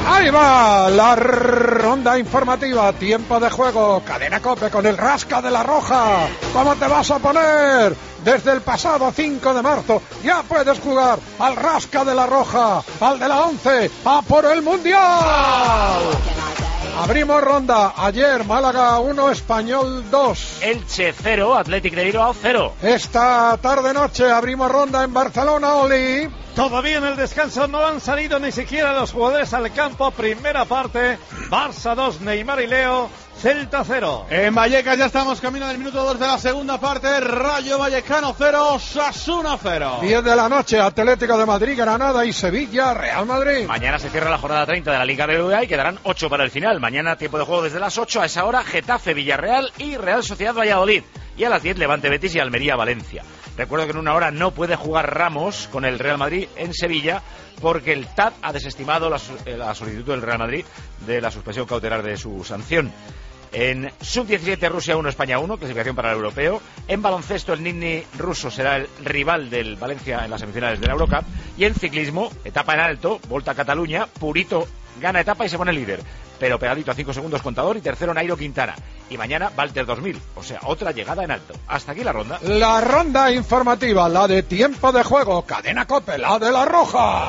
Ahí va la ronda informativa, tiempo de juego, Cadena COPE con el Rasca de la Roja. ¿Cómo te vas a poner? Desde el pasado 5 de marzo ya puedes jugar al Rasca de la Roja, al de la 11, a por el Mundial. Abrimos ronda. Ayer Málaga 1, Español 2. Elche 0, Athletic de Bilbao 0. Esta tarde-noche abrimos ronda en Barcelona, Oli. Todavía en el descanso no han salido ni siquiera los jugadores al campo. Primera parte, Barça 2, Neymar y Leo, Celta 0. En Vallecas ya estamos camino del minuto 2 de la segunda parte. Rayo Vallecano 0, Osasuna 0. 10 de la noche, Atlético de Madrid, Granada y Sevilla, Real Madrid. Mañana se cierra la jornada 30 de la Liga BBVA y quedarán 8 para el final. Mañana tiempo de juego desde las 8 a esa hora, Getafe, Villarreal y Real Sociedad Valladolid. Y a las 10, Levante Betis y Almería Valencia. Recuerdo que en una hora no puede jugar Ramos con el Real Madrid en Sevilla porque el TAD ha desestimado la solicitud del Real Madrid de la suspensión cautelar de su sanción. En Sub-17 Rusia 1, España 1, clasificación para el europeo. En baloncesto el Nizhny ruso será el rival del Valencia en las semifinales de la Eurocup. Y en ciclismo, etapa en alto, Volta a Cataluña, Purito gana etapa y se pone líder. Pero pegadito a 5 segundos contador y tercero Nairo Quintana. Y mañana Walter 2000, o sea, otra llegada en alto. Hasta aquí la ronda. La ronda informativa, la de tiempo de juego, Cadena COPE, la de la Roja.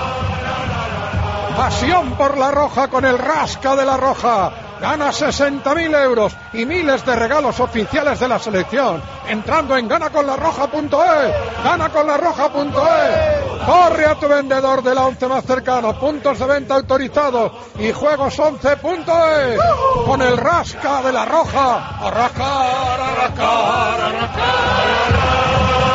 Pasión por la Roja con el Rasca de la Roja. Gana 60.000 euros y miles de regalos oficiales de la selección. Entrando en ganaconlarroja.es. Ganaconlarroja.es. Corre a tu vendedor de la 11 más cercano. Puntos de venta autorizados y juegos11.es. Con el Rasca de la Roja. Arrascar, arrascar, arrascar.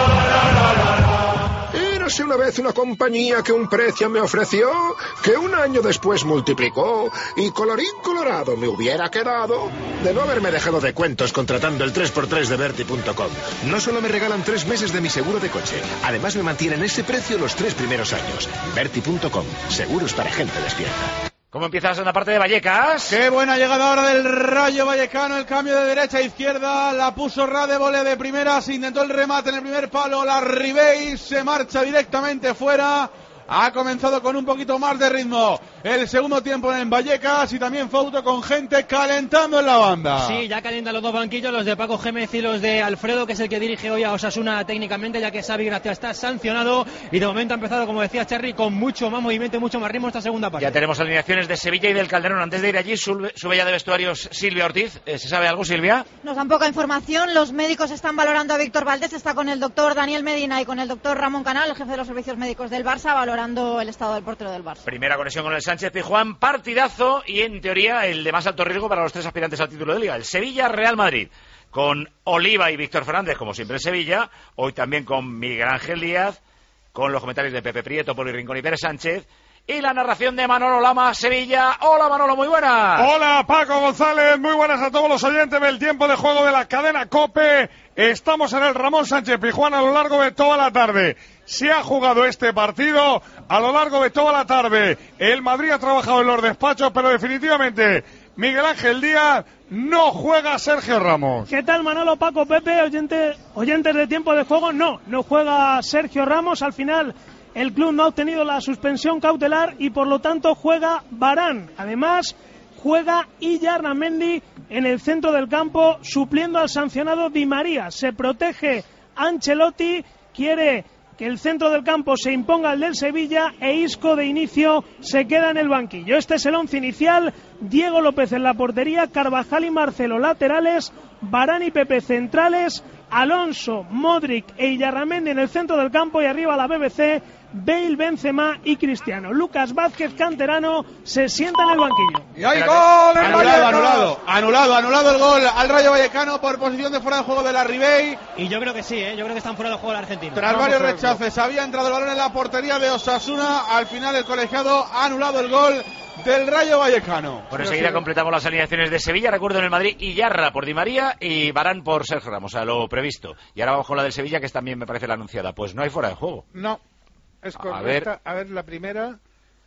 Érase una vez una compañía que un precio me ofreció, que un año después multiplicó, y colorín colorado me hubiera quedado de no haberme dejado de cuentos contratando el 3x3 de Berti.com. No solo me regalan 3 meses de mi seguro de coche, además me mantienen ese precio los 3 primeros años. Berti.com, seguros para gente despierta. ¿Cómo empieza la segunda parte de Vallecas? Qué buena llegada ahora del Rayo Vallecano, el cambio de derecha a izquierda, la puso Rade, volea de primera, se intentó el remate en el primer palo, la Ribey se marcha directamente fuera. Ha comenzado con un poquito más de ritmo el segundo tiempo en Vallecas y también foto con gente calentando en la banda. Sí, ya calientan los dos banquillos, los de Paco Gémez y los de Alfredo, que es el que dirige hoy a Osasuna técnicamente, ya que Xavi Gracia está sancionado y de momento ha empezado, como decía Cherry, con mucho más movimiento y mucho más ritmo esta segunda parte. Ya tenemos alineaciones de Sevilla y del Calderón. Antes de ir allí, sube ya de vestuarios Silvia Ortiz. ¿Se sabe algo, Silvia? Nos dan poca información. Los médicos están valorando a Víctor Valdés, está con el doctor Daniel Medina y con el doctor Ramón Canal, el jefe de los servicios médicos del Barça, valorando el estado del portero del Barça. Primera conexión con el Sánchez Pizjuán, partidazo y en teoría el de más alto riesgo para los 3 aspirantes al título de Liga. El Sevilla-Real Madrid, con Oliva y Víctor Fernández, como siempre en Sevilla, hoy también con Miguel Ángel Díaz, con los comentarios de Pepe Prieto, Poli Rincón y Pérez Sánchez, y la narración de Manolo Lama, Sevilla. Hola Manolo, muy buenas. Hola Paco González, muy buenas a todos los oyentes del tiempo de juego de la cadena COPE. Estamos en el Ramón Sánchez Pizjuán a lo largo de toda la tarde. Se ha jugado este partido a lo largo de toda la tarde. El Madrid ha trabajado en los despachos, pero definitivamente Miguel Ángel Díaz no juega Sergio Ramos. ¿Qué tal Manolo, Paco, Pepe, oyentes de tiempo de juego? No juega Sergio Ramos. Al final el club no ha obtenido la suspensión cautelar y por lo tanto juega Varane. Además juega Illarramendi en el centro del campo supliendo al sancionado Di María. Se protege Ancelotti, quiere que el centro del campo se imponga al del Sevilla e Isco de inicio se queda en el banquillo. Este es el once inicial: Diego López en la portería, Carvajal y Marcelo laterales, Varane y Pepe centrales, Alonso, Modric e Illarramendi en el centro del campo y arriba la BBC, Bale, Benzema y Cristiano. Lucas Vázquez, canterano, se sienta en el banquillo. Y hay gol en Vallecano. Anulado el gol al Rayo Vallecano por posición de fuera de juego de la Ribey. Y yo creo que sí, yo creo que están fuera de juego el argentino. Tras varios rechaces, había entrado el balón en la portería de Osasuna. Al final el colegiado ha anulado el gol del Rayo Vallecano. Bueno, enseguida completamos las alineaciones de Sevilla. Recuerdo en el Madrid, Illarra por Di María y Varane por Sergio Ramos, a lo previsto. Y ahora vamos con la del Sevilla, que también me parece la anunciada. Pues no hay fuera de juego. No, es correcta. A ver la primera.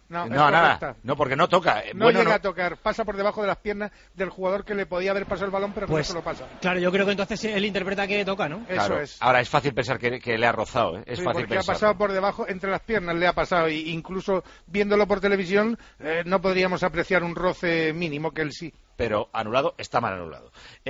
No, nada. No, porque no toca. No llega a tocar, pasa por debajo de las piernas del jugador que le podía haber pasado el balón, pero pues, que no se lo pasa. Claro, yo creo que entonces él interpreta que toca, ¿no? Claro. Eso es. Ahora es fácil pensar que le ha rozado, ¿eh? Es sí, fácil porque pensar. Ha pasado por debajo, entre las piernas le ha pasado, e incluso viéndolo por televisión no podríamos apreciar un roce mínimo, que él sí. Pero anulado, está mal anulado.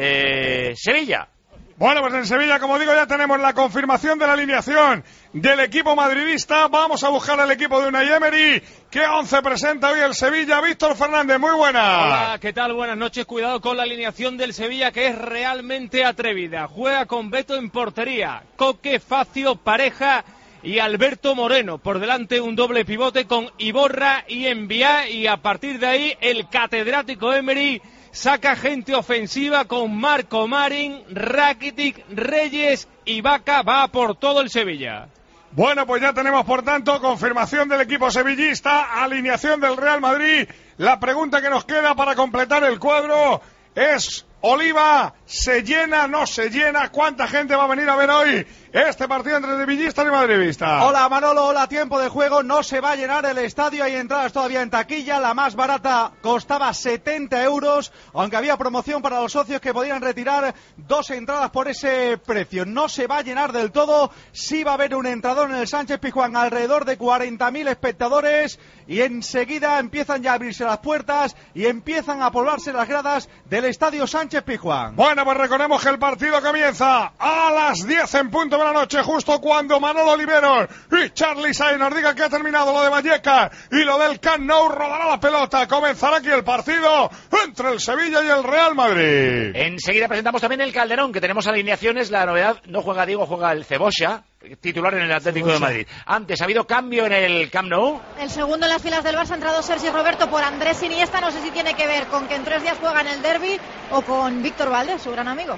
Sevilla. Bueno, pues en Sevilla, como digo, ya tenemos la confirmación de la alineación del equipo madridista. Vamos a buscar al equipo de Unai Emery. ¿Qué 11 presenta hoy el Sevilla? Víctor Fernández, muy buena. Hola, ¿qué tal? Buenas noches. Cuidado con la alineación del Sevilla, que es realmente atrevida. Juega con Beto en portería, Coque, Facio, Pareja y Alberto Moreno. Por delante un doble pivote con Iborra y Enviá, y a partir de ahí el catedrático Emery saca gente ofensiva con Marco Marín, Rakitic, Reyes y Vaca. Va por todo el Sevilla. Bueno, pues ya tenemos, por tanto, confirmación del equipo sevillista, alineación del Real Madrid. La pregunta que nos queda para completar el cuadro es: Oliva, ¿se llena, no se llena? ¿Cuánta gente va a venir a ver hoy este partido entre sevillistas y madridistas? Hola Manolo, hola, tiempo de juego. No se va a llenar el estadio, hay entradas todavía en taquilla. La más barata costaba 70 euros, aunque había promoción para los socios que podían retirar 2 entradas por ese precio. No se va a llenar del todo, sí va a haber un entrador en el Sánchez Pizjuán, alrededor de 40.000 espectadores, y enseguida empiezan ya a abrirse las puertas y empiezan a poblarse las gradas del estadio Sánchez Pizjuán. Bueno, pues recordemos que el partido comienza a las 10 en punto de la noche, justo cuando Manolo Oliveros y Charly Sainz nos digan que ha terminado lo de Vallecas y lo del Camp Nou. Rodará la pelota, comenzará aquí el partido entre el Sevilla y el Real Madrid. Enseguida presentamos también el Calderón, que tenemos alineaciones. La novedad, no juega Diego, juega el Cebolla, titular en el Atlético de Madrid. Antes ha habido cambio en el Camp Nou. El segundo en las filas del Barça ha entrado Sergi Roberto por Andrés Iniesta. No sé si tiene que ver con que en 3 días juega en el derbi o con Víctor Valdés, su gran amigo.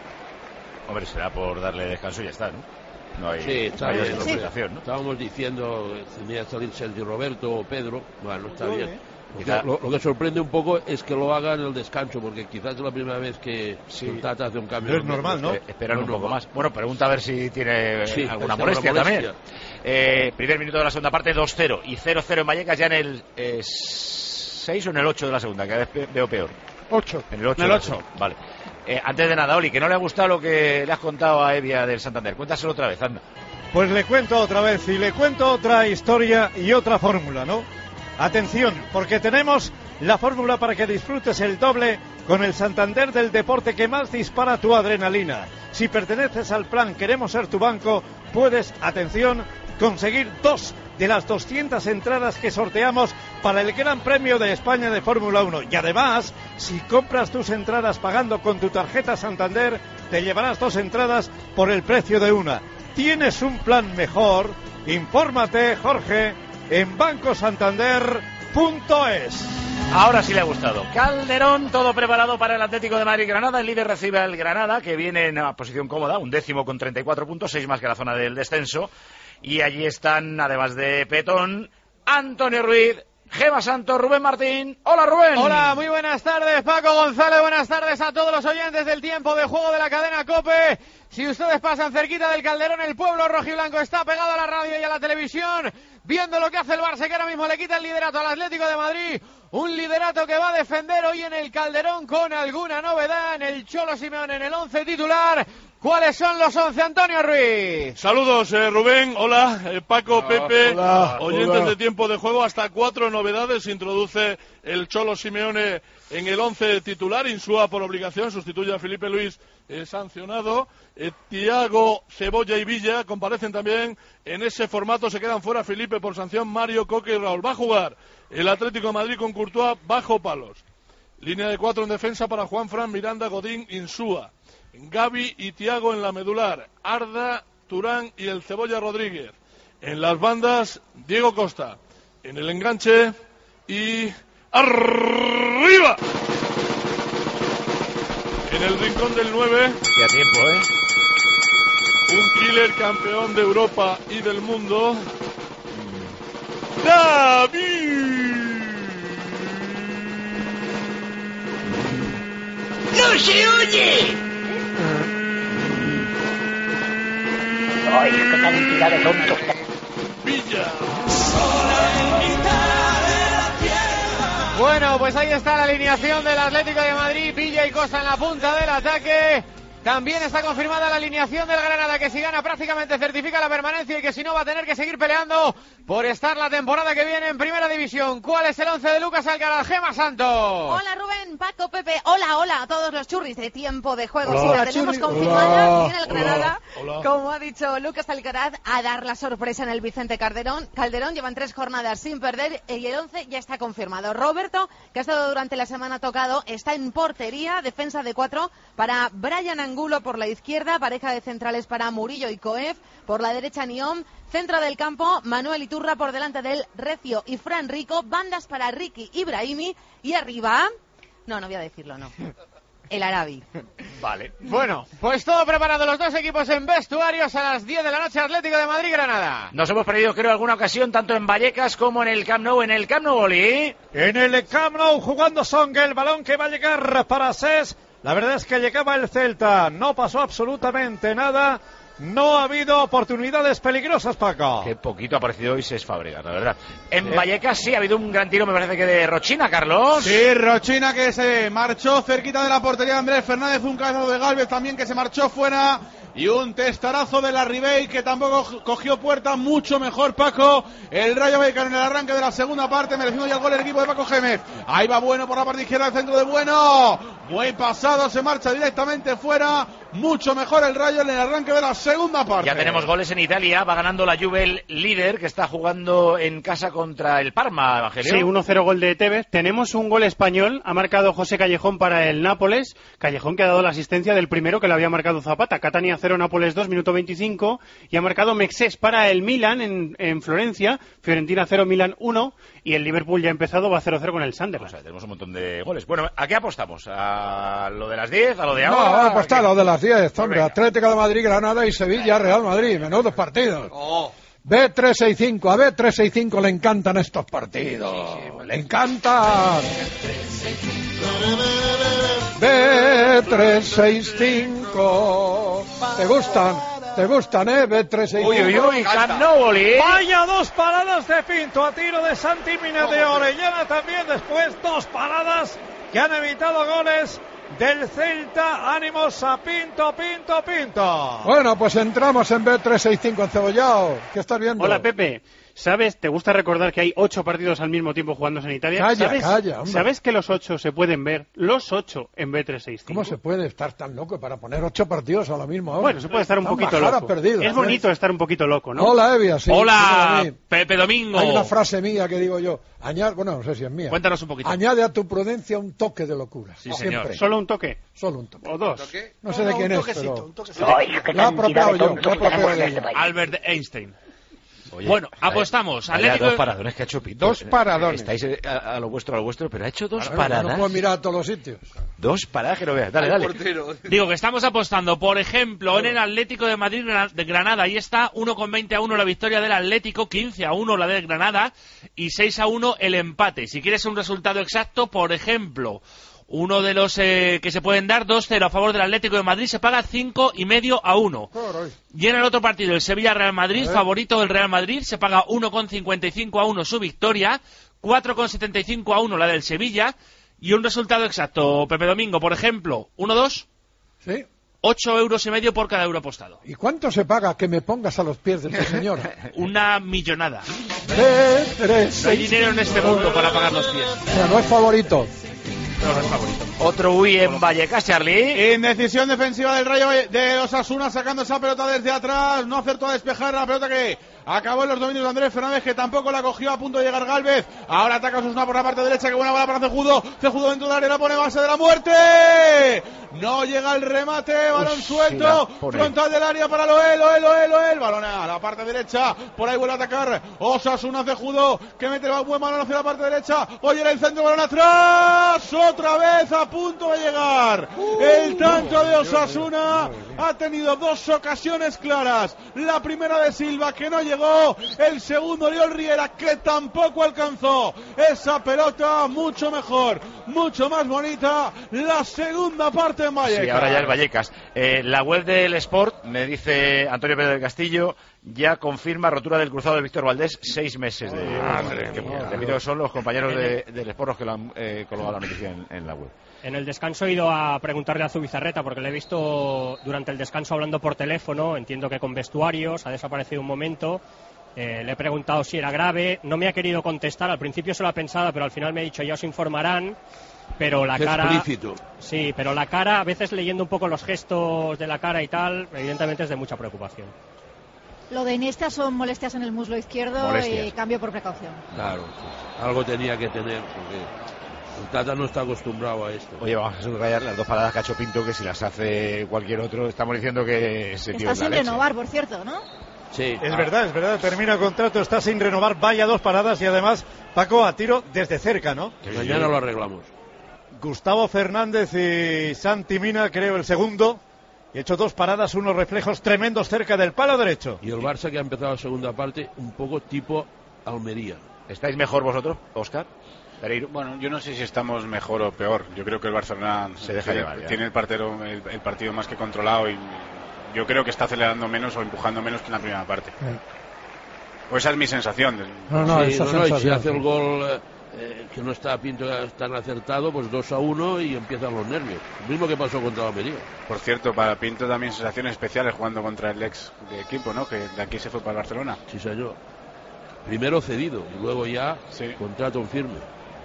Hombre, será por darle descanso y ya está, ¿no? No hay, sí, no hay obligación, ¿no? Estábamos diciendo, tenía que salir Sergi Roberto o Pedro. Bueno, está bien. Quizá... Lo que sorprende un poco es que lo haga en el descanso, porque quizás es la primera vez que Tata hace un cambio. No es normal, ¿no? Esperan un poco más. Bueno, pregunta a ver si tiene alguna molestia también. Primer minuto de la segunda parte, 2-0 y 0-0 en Vallecas, ya en el 6 o en el 8 de la segunda, cada vez veo peor. 8. En el 8. En el 8. Vale. Antes de nada, Oli, que no le ha gustado lo que le has contado a Evia del Santander. Cuéntaselo otra vez, anda. Pues le cuento otra vez y le cuento otra historia y otra fórmula, ¿no? Atención, porque tenemos la fórmula para que disfrutes el doble con el Santander del deporte que más dispara tu adrenalina. Si perteneces al plan Queremos Ser Tu Banco, puedes, atención, conseguir 2 de las 200 entradas que sorteamos para el Gran Premio de España de Fórmula 1. Y además, si compras tus entradas pagando con tu tarjeta Santander, te llevarás 2 entradas por el precio de una. ¿Tienes un plan mejor? Infórmate, Jorge, en bancosantander.es. Ahora sí le ha gustado. Calderón, todo preparado para el Atlético de Madrid-Granada. El líder recibe al Granada, que viene en una posición cómoda, 11º con 34 puntos, 6 más que la zona del descenso. Y allí están, además de Petón, Antonio Ruiz, Gema Santos, Rubén Martín. Hola, Rubén. Hola, muy buenas tardes, Paco González. Buenas tardes a todos los oyentes del tiempo de juego de la cadena COPE. Si ustedes pasan cerquita del Calderón, el pueblo rojiblanco está pegado a la radio y a la televisión, viendo lo que hace el Barça, que ahora mismo le quita el liderato al Atlético de Madrid. Un liderato que va a defender hoy en el Calderón con alguna novedad en el Cholo Simeone en el 11 titular. ¿Cuáles son los 11, Antonio Ruiz? Saludos, Rubén. Hola, Paco, Hola, Pepe, hola, oyentes hola. de tiempo de juego. Hasta 4 novedades introduce el Cholo Simeone en el 11 titular. Insúa por obligación, sustituye a Felipe Luis, sancionado. Thiago, Cebolla y Villa comparecen también en ese formato. Se quedan fuera Felipe por sanción, Mario, Coque y Raúl. Va a jugar el Atlético de Madrid con Courtois bajo palos. Línea de 4 en defensa para Juanfran, Miranda, Godín, Insúa. Gavi y Thiago en la medular, Arda, Turán y el Cebolla Rodríguez. En las bandas, Diego Costa. En el enganche y ¡arriba! En el rincón del 9. Ya tiempo, Un killer campeón de Europa y del mundo. ¡David! ¡No se oye! ¡Ay, qué cantidad de tontos! Villa. Bueno, pues ahí está la alineación del Atlético de Madrid. Villa y Costa en la punta del ataque. También está confirmada la alineación del Granada, que si gana prácticamente certifica la permanencia y que si no va a tener que seguir peleando por estar la temporada que viene en Primera División. ¿Cuál es el 11 de Lucas Alcaraz? Gemma Santos. Hola Rubén, Paco, Pepe, hola a todos los churris de Tiempo de Juego. Hola. Sí, la Hola, tenemos churri. confirmada. Hola. Viene el Granada, Hola. como ha dicho Lucas Alcaraz, a dar la sorpresa en el Vicente Calderón. Llevan 3 jornadas sin perder y el 11 ya está confirmado. Roberto, que ha estado durante la semana tocado, está en portería, defensa de 4 para Brian Angulo por la izquierda, pareja de centrales para Murillo y Coef, por la derecha Niom, centro del campo Manuel Iturra por delante del Recio y Fran Rico, bandas para Ricky y Brahimi y arriba, no voy a decirlo, no, el Arabi. Vale. Bueno, pues todo preparado, los dos equipos en vestuarios a las 10 de la noche, Atlético de Madrid-Granada. Nos hemos perdido, creo, alguna ocasión, tanto en Vallecas como en el Camp Nou. En el Camp Nou, Oli. En el Camp Nou jugando Song, el balón que va a llegar para Cés. La verdad es que llegaba el Celta, no pasó absolutamente nada, no ha habido oportunidades peligrosas, Paco. Qué poquito ha aparecido hoy Cés Fábregas, la verdad. En Vallecas sí ha habido un gran tiro, me parece que de Rochina, Carlos. Sí, Rochina que se marchó cerquita de la portería de Andrés Fernández, un cabezazo de Gálvez también que se marchó fuera. Y un testarazo de la Ribey que tampoco cogió puerta, mucho mejor Paco. El Rayo Vallecano en el arranque de la segunda parte, mereciendo ya el gol el equipo de Paco Gémez. Ahí va Bueno por la parte izquierda, el centro de Bueno. Buen pasado, se marcha directamente fuera. Mucho mejor el Rayo en el arranque de la segunda parte. Ya tenemos goles en Italia, va ganando la Juve, el líder, que está jugando en casa contra el Parma, Evangelio. Sí, 1-0 gol de Tevez. Tenemos un gol español, ha marcado José Callejón para el Nápoles. Callejón que ha dado la asistencia del primero que lo había marcado Zapata. Catania 0, Nápoles 2, minuto 25. Y ha marcado Mexés para el Milan en Florencia. Fiorentina 0, Milan 1. Y el Liverpool ya ha empezado, va 0-0 con el Sunderland. O sea, tenemos un montón de goles. Bueno, ¿a qué apostamos? ¿A lo de las 10? ¿A lo de No, ahora? vamos a apostar a lo de las 10, hombre. Venga. Atlético de Madrid, Granada y Sevilla, Real Madrid. Menudos partidos. B365, a B365 le encantan estos partidos. Le encantan. B365. ¿Te gustan? ¿Te gustan, B365? Uy, Camp Nou, Oli. Vaya dos paradas de Pinto a tiro de Santi Mina de Orellana también después, dos paradas que han evitado goles del Celta. Ánimos a Pinto. Bueno, pues entramos en B365 en Cebollao. ¿Qué estás viendo? Hola, Pepe. ¿Sabes? ¿Te gusta recordar que hay 8 partidos al mismo tiempo jugándose en Italia? Calla, hombre. ¿Sabes que los 8 se pueden ver? Los 8 en B365. ¿Cómo se puede estar tan loco para poner 8 partidos a la misma hora? Bueno, se puede estar un poquito loco. Perdido, es bonito estar un poquito loco, ¿no? Hola, Evia. Sí, Hola, dímelo a mí. Pepe Domingo. Hay una frase mía que digo yo. Bueno, no sé si es mía. Cuéntanos un poquito. Añade a tu prudencia un toque de locura. Sí, señor. Siempre. ¿Solo un toque? Solo un toque. ¿O dos? No sé de quién es, pero... Qué Lo ha apropiado yo. tontos que tenemos en este país. Albert Einstein. Oye, Bueno, apostamos. Vaya, Atlético... dos paradones que ha hecho Pinto. Dos paradones. Estáis a lo vuestro, pero ha hecho dos Bueno, paradas. no puedo mirar a todos los sitios. Dos paradas que no veas. Dale. Digo que estamos apostando, por ejemplo, en el Atlético de Madrid de Granada. Ahí está 1,20-1 la victoria del Atlético, 15-1 la de Granada y 6-1 el empate. Si quieres un resultado exacto, por ejemplo, uno de los que se pueden dar, 2-0 a favor del Atlético de Madrid, se paga 5,5-1. Y en el otro partido, el Sevilla-Real Madrid, favorito del Real Madrid, se paga 1,55-1 su victoria, 4,75-1 la del Sevilla. Y un resultado exacto, Pepe Domingo, por ejemplo, 1-2. Sí. 8,5 € por cada euro apostado. ¿Y cuánto se paga que me pongas a los pies de tu señora? Una millonada. B365. No hay dinero en este mundo para pagar los pies. O sea, no es favorito. No es favorito. Otro Uy en Vallecas, Charlie. Indecisión defensiva del Rayo de los Osasuna, sacando esa pelota desde atrás. No acertó a despejar la pelota que acabó en los dominios de Andrés Fernández, que tampoco la cogió, a punto de llegar Gálvez. Ahora ataca Osasuna por la parte derecha, que buena bola para Cejudo. Cejudo dentro del área, la pone base de la muerte. No llega el remate, balón suelto. Frontal del área para Loel. Balón a la parte derecha. Por ahí vuelve a atacar Osasuna, Cejudo, que mete el buen balón hacia la parte derecha. Oye, el centro, balón atrás. Otra vez a punto de llegar. El tanto de Osasuna ha tenido dos ocasiones claras. La primera de Silva, que no llegó. El segundo, Oriol Riera, que tampoco alcanzó esa pelota. Mucho mejor mucho más bonita la segunda parte en Vallecas. Sí, ahora ya es Vallecas. La web del Sport, me dice Antonio Pérez del Castillo, ya confirma rotura del cruzado de Víctor Valdés, 6 meses de... Repito, son los compañeros del Sport los que lo han colgado la noticia en la web. En el descanso he ido a preguntarle a Zubizarreta, porque le he visto durante el descanso hablando por teléfono, entiendo que con vestuarios, ha desaparecido un momento. Le he preguntado si era grave, no me ha querido contestar, al principio se lo ha pensado, pero al final me ha dicho ya os informarán, pero la cara... explícito. Sí, pero la cara, a veces leyendo un poco los gestos de la cara y tal, evidentemente es de mucha preocupación. Lo de Iniesta son molestias en el muslo izquierdo y cambio por precaución. Claro, algo tenía que tener, porque el Tata no está acostumbrado a esto. Oye, vamos a subrayar las 2 paradas que ha hecho Pinto, que si las hace cualquier otro, estamos diciendo que ese tío está es la sin leche. renovar, por cierto, ¿no? Sí. Es verdad, termina el contrato, está sin renovar, vaya 2 paradas y además, Paco, a tiro desde cerca, ¿no? Mañana lo arreglamos. Gustavo Fernández y Santi Mina, creo, el segundo. He hecho 2 paradas, unos reflejos tremendos cerca del palo derecho. Y el Barça que ha empezado la segunda parte un poco tipo Almería. ¿Estáis mejor vosotros, Óscar? Bueno, yo no sé si estamos mejor o peor. Yo creo que el Barcelona se deja llevar, tiene el partido más que controlado y yo creo que está acelerando menos o empujando menos que en la primera parte. O esa es mi sensación. Y si hace el gol que no está Pinto tan acertado, pues 2-1 y empiezan los nervios. Lo mismo que pasó contra la Almería. Por cierto, para Pinto también sensaciones especiales jugando contra el ex de equipo, ¿no? Que de aquí se fue para el Barcelona. Sí, señor. Primero cedido y luego ya contrato en firme.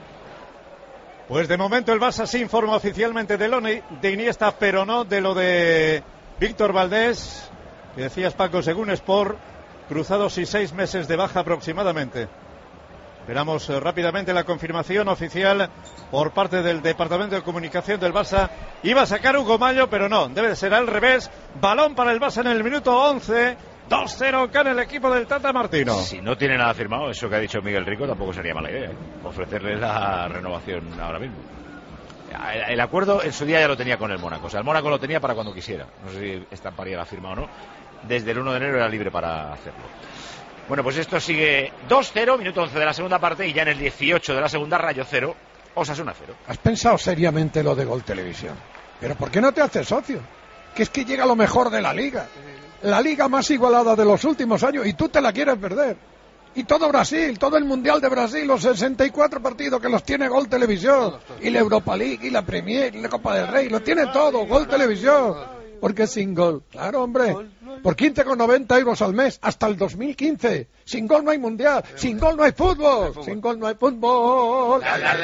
Pues de momento el Barça se informa oficialmente de Iniesta, pero no de lo de Víctor Valdés, que decías, Paco, según Sport, cruzados y 6 meses de baja aproximadamente. Esperamos rápidamente la confirmación oficial por parte del Departamento de Comunicación del Barça. Iba a sacar Hugo Mallo, pero no, debe de ser al revés. Balón para el Barça en el minuto 11. 2-0 gana el equipo del Tata Martino. Si no tiene nada firmado, eso que ha dicho Miguel Rico tampoco sería mala idea, ofrecerle la renovación ahora mismo. El acuerdo en su día ya lo tenía con el Mónaco, o sea, el Mónaco lo tenía para cuando quisiera. No sé si estamparía la firma o no. Desde el 1 de enero era libre para hacerlo. Bueno, pues esto sigue 2-0, minuto 11 de la segunda parte, y ya en el 18 de la segunda, Rayo 0, Osasuna 0. ¿Has pensado seriamente lo de Gol Televisión? ¿Pero por qué no te haces socio? Que es que llega lo mejor de la liga. La liga más igualada de los últimos años, y tú te la quieres perder. Y todo Brasil, todo el Mundial de Brasil, los 64 partidos que los tiene Gol Televisión, y la Europa League, y la Premier, y la Copa del Rey, lo tiene todo, Gol Televisión. Porque sin gol, claro, hombre, por 15,90 euros al mes, hasta el 2015. Sin gol no hay Mundial, sin gol no hay fútbol, sin gol no hay fútbol.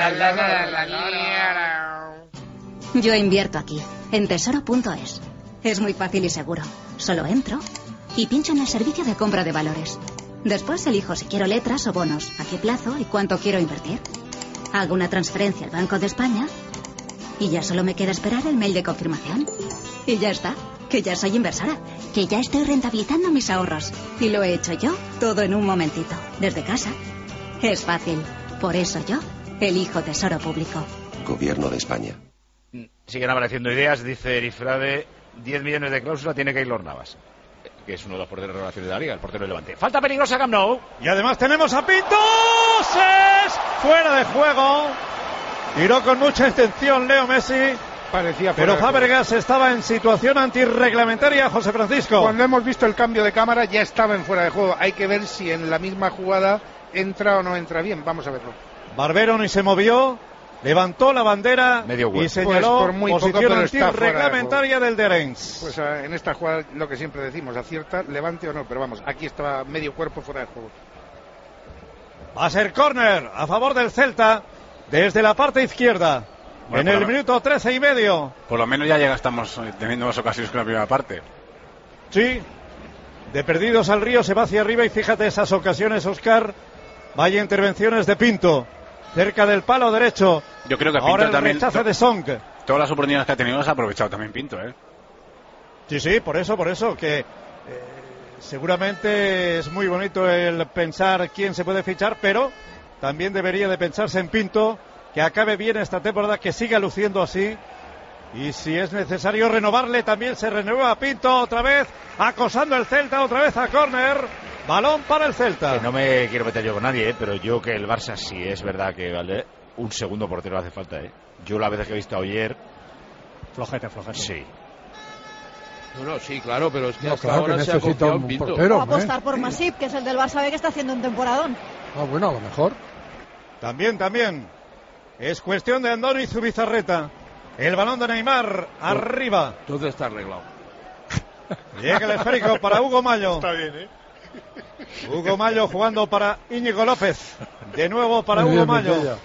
Yo invierto aquí, en tesoro.es. Es muy fácil y seguro. Solo entro y pincho en el servicio de compra de valores. Después elijo si quiero letras o bonos, a qué plazo y cuánto quiero invertir. Hago una transferencia al Banco de España y ya solo me queda esperar el mail de confirmación. Y ya está, que ya soy inversora, que ya estoy rentabilizando mis ahorros. Y lo he hecho yo, todo en un momentito, desde casa. Es fácil, por eso yo elijo Tesoro Público. Gobierno de España. Siguen apareciendo ideas, dice Erifrade, 10 millones de cláusula tiene Keylor Navas, que es uno de los porteros de relaciones de la liga, el portero del Levante. Falta peligrosa, Camp Nou. Y además tenemos a Pinto, fuera de juego. Tiró con mucha intención Leo Messi. Pero Fábregas estaba en situación antirreglamentaria, José Francisco. Cuando hemos visto el cambio de cámara ya estaba en fuera de juego. Hay que ver si en la misma jugada entra o no entra bien. Vamos a verlo. Barbero ni se movió, levantó la bandera y señaló por muy posición poco, pero antirreglamentaria del Derens. Pues en esta jugada lo que siempre decimos, acierta, levante o no, pero vamos, aquí estaba medio cuerpo fuera de juego. Va a ser córner a favor del Celta desde la parte izquierda. Bueno, en el minuto 13 y medio. Por lo menos ya estamos teniendo más ocasiones que la primera parte. Sí, de perdidos al río se va hacia arriba y fíjate esas ocasiones, Óscar. Vaya intervenciones de Pinto, cerca del palo derecho. Yo creo que Pinto ahora el también rechace de Song. Todas las oportunidades que ha tenido las ha aprovechado también Pinto, Sí, por eso, que seguramente es muy bonito el pensar quién se puede fichar, pero también debería de pensarse en Pinto, que acabe bien esta temporada, que siga luciendo así, y si es necesario renovarle, también se renueva a Pinto otra vez, acosando el Celta, otra vez a córner, balón para el Celta. Que no me quiero meter yo con nadie, pero yo que el Barça, si es verdad que un segundo portero hace falta, ¿eh? Yo la vez que he visto ayer... Flojete. Sí. No, sí, claro, pero es que No, hasta claro, ahora que se ha necesita confiado un en Pinto. portero. O apostar por Masip, que es el del Barça B, que está haciendo un temporadón. Bueno, a lo mejor. También. Es cuestión de Andoni Zubizarreta. El balón de Neymar arriba. Entonces está arreglado. Llega el esférico para Hugo Mallo. Está bien, ¿eh? Hugo Mallo jugando para Íñigo López. De nuevo para Muy Hugo bien, Mallo. Mestalla.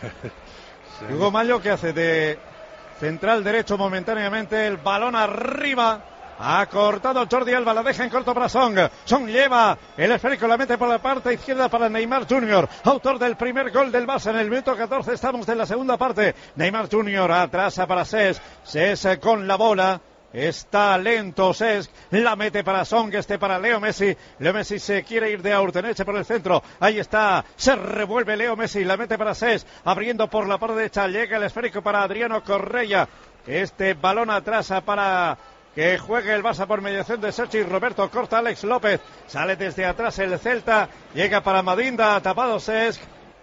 Hugo Mallo que hace de central derecho momentáneamente. El balón arriba. Ha cortado Jordi Alba, la deja en corto para Song. Song lleva el esférico, la mete por la parte izquierda para Neymar Jr., autor del primer gol del Barça en el minuto 14. Estamos en la segunda parte. Neymar Jr. atrasa para Cesc. Cesc con la bola. Está lento Cesc, la mete para Song, para Leo Messi. Leo Messi se quiere ir de Aurteneche por el centro. Ahí está, se revuelve Leo Messi, la mete para Cesc, abriendo por la parte derecha. Llega el esférico para Adriano Correia. Balón atrasa para que juegue el Barça por mediación de Sergi Roberto. Corta Alex López, sale desde atrás el Celta, llega para Madinda, tapado Cesc,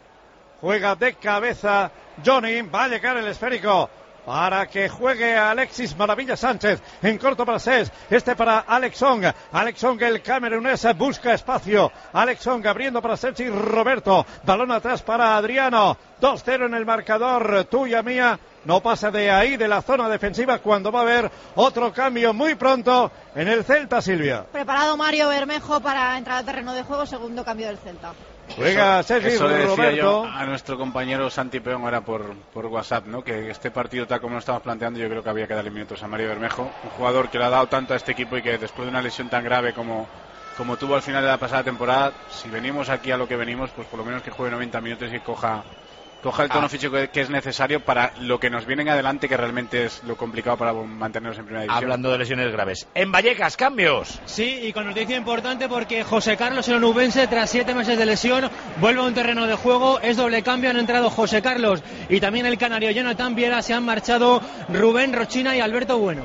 juega de cabeza Johnny, va a llegar el esférico para que juegue Alexis Maravilla Sánchez, en corto para Cesc, para Alex Song. Alex Song, el camerunés, busca espacio. Alex Song abriendo para Sergi Roberto, balón atrás para Adriano. 2-0 en el marcador, tuya mía. No pasa de ahí, de la zona defensiva, cuando va a haber otro cambio muy pronto en el Celta, Silvia. Preparado Mario Bermejo para entrar al terreno de juego, segundo cambio del Celta. Juega Sergi Eso le decía Roberto. yo a nuestro compañero Santi Peón ahora por WhatsApp, ¿no? Que este partido, tal como lo estamos planteando, yo creo que había que darle minutos a Mario Bermejo, un jugador que le ha dado tanto a este equipo y que después de una lesión tan grave como tuvo al final de la pasada temporada, si venimos aquí a lo que venimos, pues por lo menos que juegue 90 minutos y coja el tono físico que es necesario para lo que nos viene en adelante, que realmente es lo complicado para mantenernos en primera división. Hablando de lesiones graves. En Vallecas, cambios. Sí, y con noticia importante porque José Carlos, el onubense, tras 7 meses de lesión, vuelve a un terreno de juego. Es doble cambio, han entrado José Carlos y también el canario Jonathan Viera. Se han marchado Rubén Rochina y Alberto Bueno.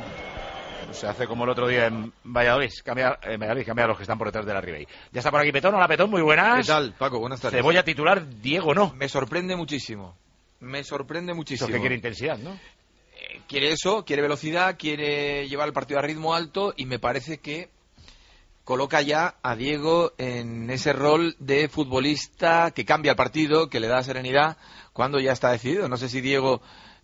Se hace como el otro día en Valladolid, cambia a los que están por detrás de la Ribey. Ya está por aquí Petón. Hola Petón, muy buenas. ¿Qué tal, Paco? Buenas tardes. Cebolla titular, Diego no. Me sorprende muchísimo. Eso que quiere intensidad, ¿no? Quiere eso, quiere velocidad, quiere llevar el partido a ritmo alto y me parece que coloca ya a Diego en ese rol de futbolista que cambia el partido, que le da serenidad cuando ya está decidido. No sé si Diego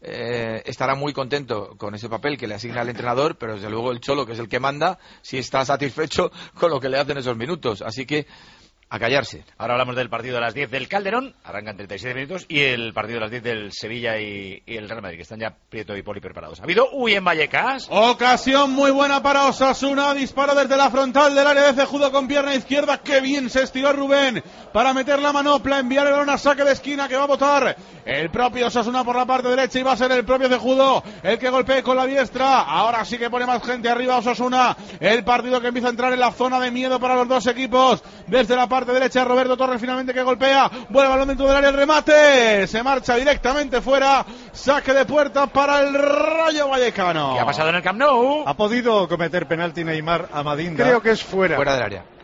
estará muy contento con ese papel que le asigna el entrenador, pero desde luego el Cholo, que es el que manda, sí está satisfecho con lo que le hacen esos minutos. Así que a callarse. Ahora hablamos del partido de las 10 del Calderón, arrancan 37 minutos, y el partido de las 10 del Sevilla y el Real Madrid, que están ya Prieto y Poli preparados. ¿Ha habido en Vallecas? Ocasión muy buena para Osasuna, disparo desde la frontal del área de Cejudo con pierna izquierda, qué bien se estiró Rubén para meter la manopla, enviar el balón a saque de esquina que va a botar el propio Osasuna por la parte derecha y va a ser el propio Cejudo el que golpee con la diestra. Ahora sí que pone más gente arriba Osasuna, el partido que empieza a entrar en la zona de miedo para los dos equipos. Desde la parte derecha Roberto Torres finalmente que golpea, vuelve el balón dentro del área, el remate, se marcha directamente fuera, saque de puerta para el Rayo Vallecano. ¿Qué ha pasado en el Camp Nou? Ha podido cometer penalti Neymar a Madinda. Creo que es fuera. Fuera del área.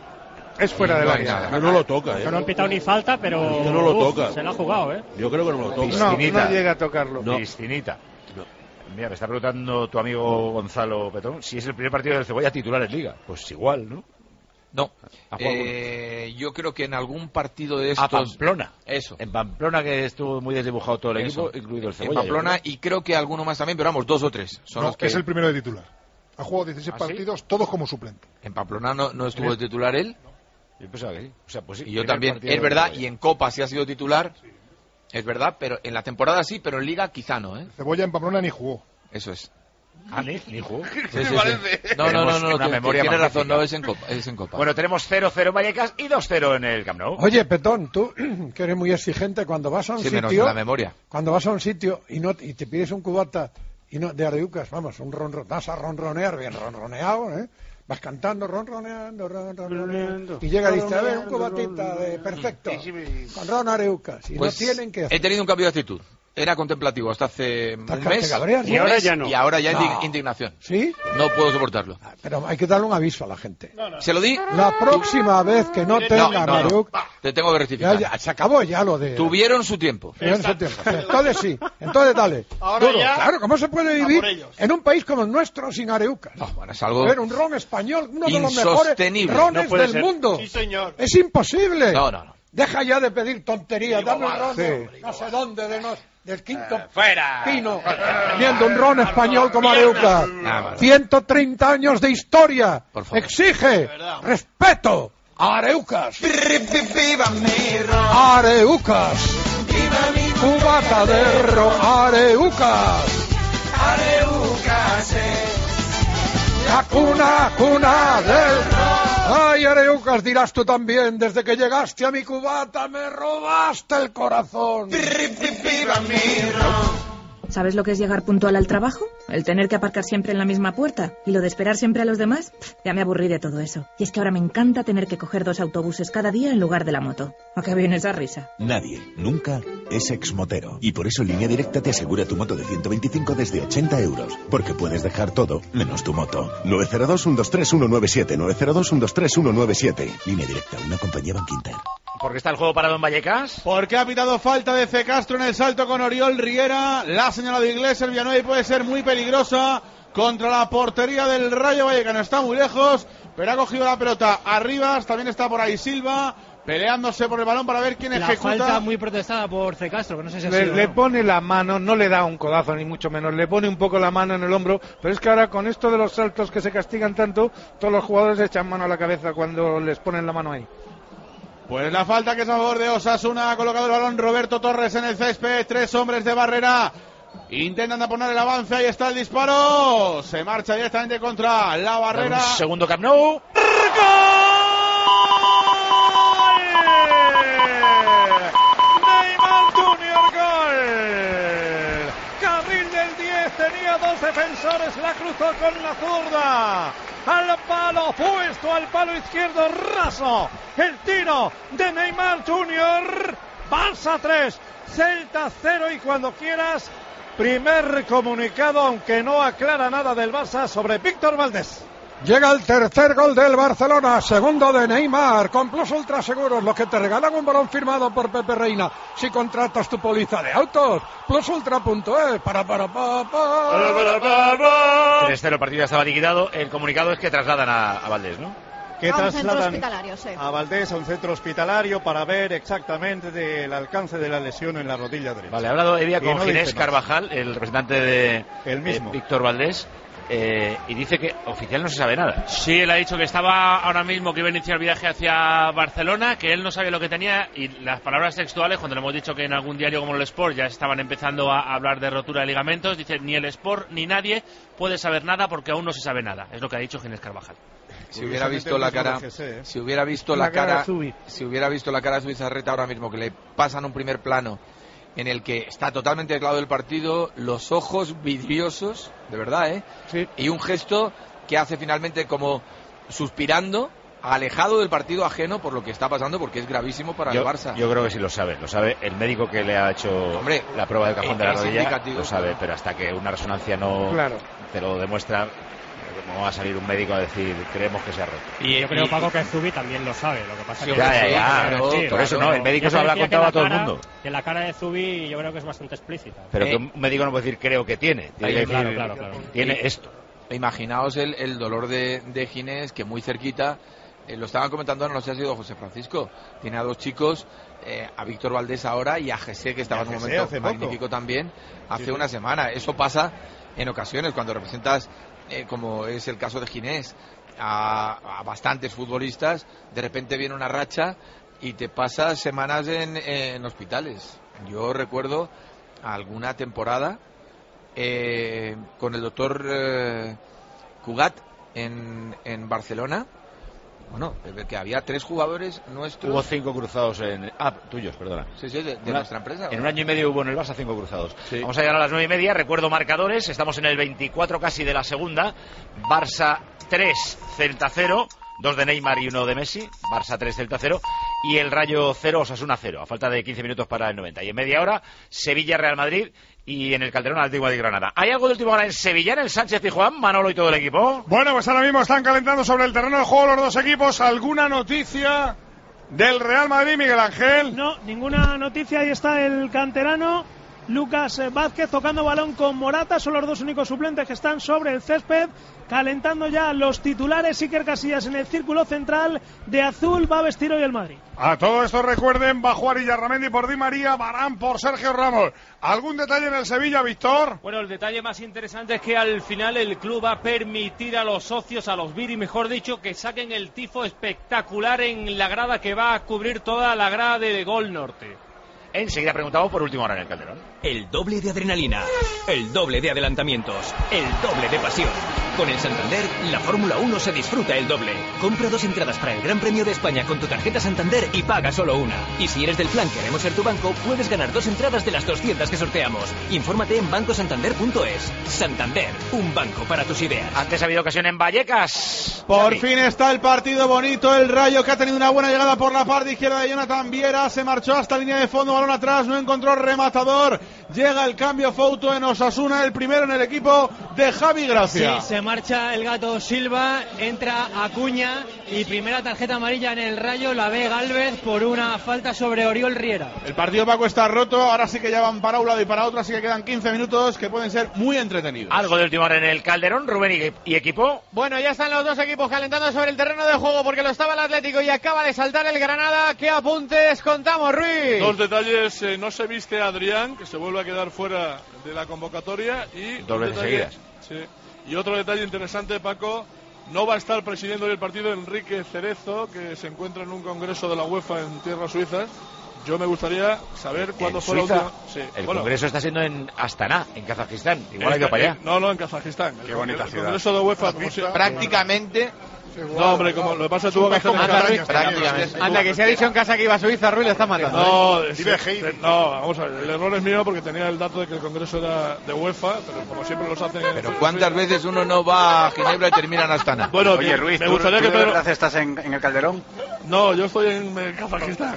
Es fuera del área. No lo toca, No han pitado ni falta, pero no lo toca. Se la ha jugado, Yo creo que no lo toca. No llega a tocarlo. Piscinita. Mira, me está preguntando tu amigo Gonzalo Petón si es el primer partido del Cebolla titular en Liga. Pues igual, ¿no? No, yo creo que en algún partido de estos... A Pamplona. Eso. En Pamplona, que estuvo muy desdibujado todo el equipo, incluido el Cebolla. En Pamplona, y creo que alguno más también, pero vamos, 2 o 3. Son los que... Es el primero de titular. Ha jugado 16 partidos, todos como suplente. En Pamplona no estuvo de titular él. Yo pensaba que sí. O sea, pues sí, y yo también, es verdad, y en Copa sí ha sido titular, es verdad, pero en la temporada sí, pero en Liga quizá no, Cebolla en Pamplona ni jugó. Eso es. Ni jugó. Sí. No, tienes razón, no, es en Copa. Bueno, tenemos 0-0 Vallecas y 2-0 en el Camp Nou. Oye, Petón, tú que eres muy exigente, cuando vas a un menos sitio, la memoria. Cuando vas a un sitio y te pides un cubata y no de areucas, vamos, vas a ronronear bien ronroneado, vas cantando, ronroneando, y llega y dice, a ver, un cubatita de perfecto, con ron areucas, y pues no tienen que hacer. He tenido un cambio de actitud. Era contemplativo hasta hace un mes. Y ahora ya no. Y ahora ya indignación. ¿Sí? No puedo soportarlo. Pero hay que darle un aviso a la gente. ¿Se lo di? La próxima vez que no tenga Mariucas... Te tengo que rectificar. Ya, se acabó ya lo de... Tuvieron su tiempo. Entonces sí. Entonces dale. Ahora Duro. ya... Claro, ¿cómo se puede vivir en un país como el nuestro sin Areucas? Bueno, es algo... A ver, un ron español, uno de los mejores insostenible. rones del ser. mundo. Sí, señor. Es imposible. No. Deja ya de pedir tonterías. Dame un ron no sé dónde, del quinto pino. Viendo un ron español como Areucas. 130 años de historia. Exige respeto a Areucas. Areucas. Cubata de ron. Areucas. La cuna del ron. Ay, Areucas, dirás tú también, desde que llegaste a mi cubata me robaste el corazón. ¿Sabes lo que es llegar puntual al trabajo? El tener que aparcar siempre en la misma puerta. ¿Y lo de esperar siempre a los demás? Ya me aburrí de todo eso. Y es que ahora me encanta tener que coger 2 autobuses cada día en lugar de la moto. ¿A qué viene esa risa? Nadie, nunca, es exmotero. Y por eso Línea Directa te asegura tu moto de 125 desde 80 euros. Porque puedes dejar todo, menos tu moto. 902-123-197. 902-123-197. Línea Directa, una compañía Bankinter. ¿Por qué está el juego parado en Vallecas? Porque ha pitado falta de C. Castro en el salto con Oriol Riera. La ha señalado Iglesias. Villanueva y puede ser muy peligrosa contra la portería del Rayo Vallecano. Está muy lejos, pero ha cogido la pelota arriba. También está por ahí Silva, peleándose por el balón para ver quién ejecuta. La falta muy protestada por C. Castro, que no sé si le pone la mano, no le da un codazo ni mucho menos, le pone un poco la mano en el hombro, pero es que ahora con esto de los saltos que se castigan tanto, todos los jugadores echan mano a la cabeza cuando les ponen la mano ahí. Pues la falta que es a favor de Osasuna. Ha colocado el balón Roberto Torres en el césped. 3 hombres de barrera intentan poner el avance. Ahí está el disparo. Se marcha directamente contra la barrera. Un segundo Camp Nou. Neymar Junior, gol. Carril del 10, tenía 2 defensores, la cruzó con la zurda. Al palo opuesto, al palo izquierdo, raso. El tiro de Neymar Junior. Barça 3, Celta 0 y cuando quieras, primer comunicado, aunque no aclara nada del Barça, sobre Víctor Valdés. Llega el tercer gol del Barcelona, segundo de Neymar, con Plus Ultra Seguros, los que te regalan un balón firmado por Pepe Reina si contratas tu póliza de autos. Plusultra.es. 3-0, el partido ya estaba liquidado. El comunicado es que trasladan a Valdés, ¿no? Que trasladan a Valdés a un centro hospitalario para ver exactamente el alcance de la lesión en la rodilla derecha. Vale, ha hablado Evia con Ginés Carvajal, el representante de Víctor Valdés. Y dice que oficial no se sabe nada. Sí, él ha dicho que estaba ahora mismo, que iba a iniciar viaje hacia Barcelona, que él no sabía lo que tenía, y las palabras textuales, cuando le hemos dicho que en algún diario como el Sport ya estaban empezando a hablar de rotura de ligamentos, dice ni el Sport ni nadie puede saber nada porque aún no se sabe nada. Es lo que ha dicho Ginés Carvajal. Si hubiera visto la cara, si hubiera visto la cara de Zubizarreta ahora mismo, que le pasan un primer plano en el que está totalmente aislado del partido, los ojos vidriosos, de verdad, Sí. Y un gesto que hace finalmente como suspirando, alejado del partido, ajeno por lo que está pasando, porque es gravísimo para el Barça. Yo creo que sí lo sabe el médico que le ha hecho la prueba del cajón de la rodilla, lo sabe, pero hasta que una resonancia no te lo demuestra, no va a salir un médico a decir creemos que se ha roto. Y yo creo, Paco, que Zubi también lo sabe. Lo que pasa que por eso no, el médico se lo habrá contado a todo el mundo. Que la cara de Zubi yo creo que es bastante explícita. Pero que un médico no puede decir creo que tiene que decir, claro. Tiene esto. Imaginaos el dolor de Ginés, que muy cerquita, lo estaban comentando, no sé si ha sido José Francisco, tiene a 2 chicos, a Víctor Valdés ahora y a José, que estaba en un momento magnífico también, hace una semana. Eso pasa en ocasiones cuando representas, como es el caso de Ginés, a bastantes futbolistas, de repente viene una racha y te pasas semanas en hospitales. Yo recuerdo alguna temporada con el doctor Cugat en Barcelona, bueno, que había 3 jugadores nuestros. Hubo 5 cruzados tuyos, perdona. Sí, de nuestra empresa. En un año y medio hubo en el Barça 5 cruzados. Sí. Vamos a llegar a las 9:30. Recuerdo marcadores. Estamos en el 24 casi de la segunda. Barça 3, Celta 0. 2 de Neymar y 1 de Messi. Barça 3, Celta 0. y el Rayo 0, Osasuna 0, a falta de 15 minutos para el 90. Y en media hora, Sevilla-Real Madrid y en el Calderón Atlético de Granada. ¿Hay algo de última hora en Sevilla, en el Sánchez-Pizjuán, Manolo y todo el equipo? Bueno, pues ahora mismo están calentando sobre el terreno de juego los dos equipos. ¿Alguna noticia del Real Madrid, Miguel Ángel? No, ninguna noticia. Ahí está el canterano Lucas Vázquez tocando balón con Morata. Son los dos únicos suplentes que están sobre el césped, calentando ya los titulares. Iker Casillas en el círculo central, de azul va a vestir hoy el Madrid. A todo esto recuerden, va a jugar Illarramendi por Di María, Varane por Sergio Ramos. ¿Algún detalle en el Sevilla, Víctor? Bueno, el detalle más interesante es que al final el club va a permitir a los socios, a los Viri, mejor dicho, que saquen el tifo espectacular en la grada que va a cubrir toda la grada de Gol Norte. Enseguida preguntamos por última hora en el Calderón. El doble de adrenalina, el doble de adelantamientos, el doble de pasión. Con el Santander, la Fórmula 1 se disfruta el doble. Compra 2 entradas para el Gran Premio de España con tu tarjeta Santander y paga solo una. Y si eres del plan Queremos ser tu banco, puedes ganar 2 entradas de las 200 que sorteamos. Infórmate en bancosantander.es. Santander, un banco para tus ideas. Antes ha habido ocasión en Vallecas. Por fin está el partido bonito. El Rayo, que ha tenido una buena llegada por la parte izquierda de Jonathan Viera, se marchó hasta línea de fondo, balón atrás, no encontró rematador. Llega el cambio Fouto en Osasuna, el primero en el equipo de Javi Gracia. Sí, se marcha el Gato Silva, entra Acuña y primera tarjeta amarilla en el Rayo, la ve Gálvez por una falta sobre Oriol Riera. El partido, Paco, está roto, ahora sí que ya van para un lado y para otro, así que quedan 15 minutos que pueden ser muy entretenidos. Algo de última hora en el Calderón, Rubén y equipo. Bueno, ya están los dos equipos calentando sobre el terreno de juego porque lo estaba el Atlético y acaba de saltar el Granada. ¿Qué apuntes contamos, Ruiz? Dos detalles, no se viste Adrián, que se vuelve a quedar fuera de la convocatoria, y dos veces seguidas. Sí. Y otro detalle interesante, Paco, no va a estar presidiendo el partido Enrique Cerezo, que se encuentra en un congreso de la UEFA en tierras suizas. Yo me gustaría saber cuándo fue la última. Sí. El congreso está siendo en Astana, en Kazajistán. Igual hay que para allá. No, en Kazajistán. Qué bonita ciudad. El congreso de UEFA. Prácticamente. No, hombre, como lo que pasa tuvo que hacer Anda, que se ha dicho en casa que iba a Suiza, Ruiz le está matando. No, vamos a ver, el error es mío porque tenía el dato de que el congreso era de UEFA, pero como siempre los hacen. Pero ¿cuántas veces uno no va a Ginebra y termina en Astana? Bueno, oye, Ruiz, me gustaría ¿tú que de verdad estás en el Calderón? No, yo estoy en Kazajistán.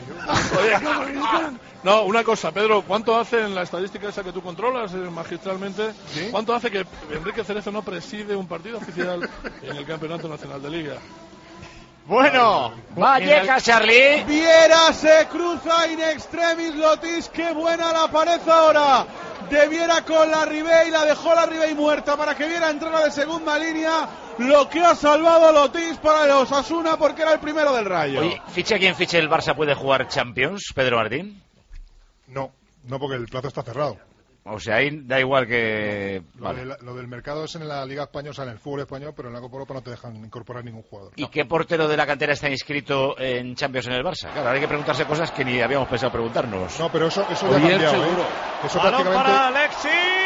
No, una cosa, Pedro, ¿cuánto hace en la estadística esa que tú controlas magistralmente? ¿Sí? ¿Cuánto hace que Enrique Cerezo no preside un partido oficial en el Campeonato Nacional de Liga? Bueno, Vallecas, Charlie. Viera se cruza in extremis Lotis, qué buena la pared ahora de Viera con la Ribey, la dejó la Ribey muerta para que Viera entrara de segunda línea, lo que ha salvado Lotis para el Osasuna porque era el primero del Rayo. Oye, ¿fiche a quien fiche el Barça puede jugar Champions, Pedro Martín? No, porque el plazo está cerrado. O sea, ahí da igual que... Lo del mercado es en la Liga Española, o sea, en el fútbol español, pero en la Copa Europa no te dejan incorporar ningún jugador. ¿Y qué portero de la cantera está inscrito en Champions en el Barça? Claro, ahora hay que preguntarse cosas que ni habíamos pensado preguntarnos. No, pero eso ya ha cambiado, seguro. Eso balón prácticamente... para Alexis,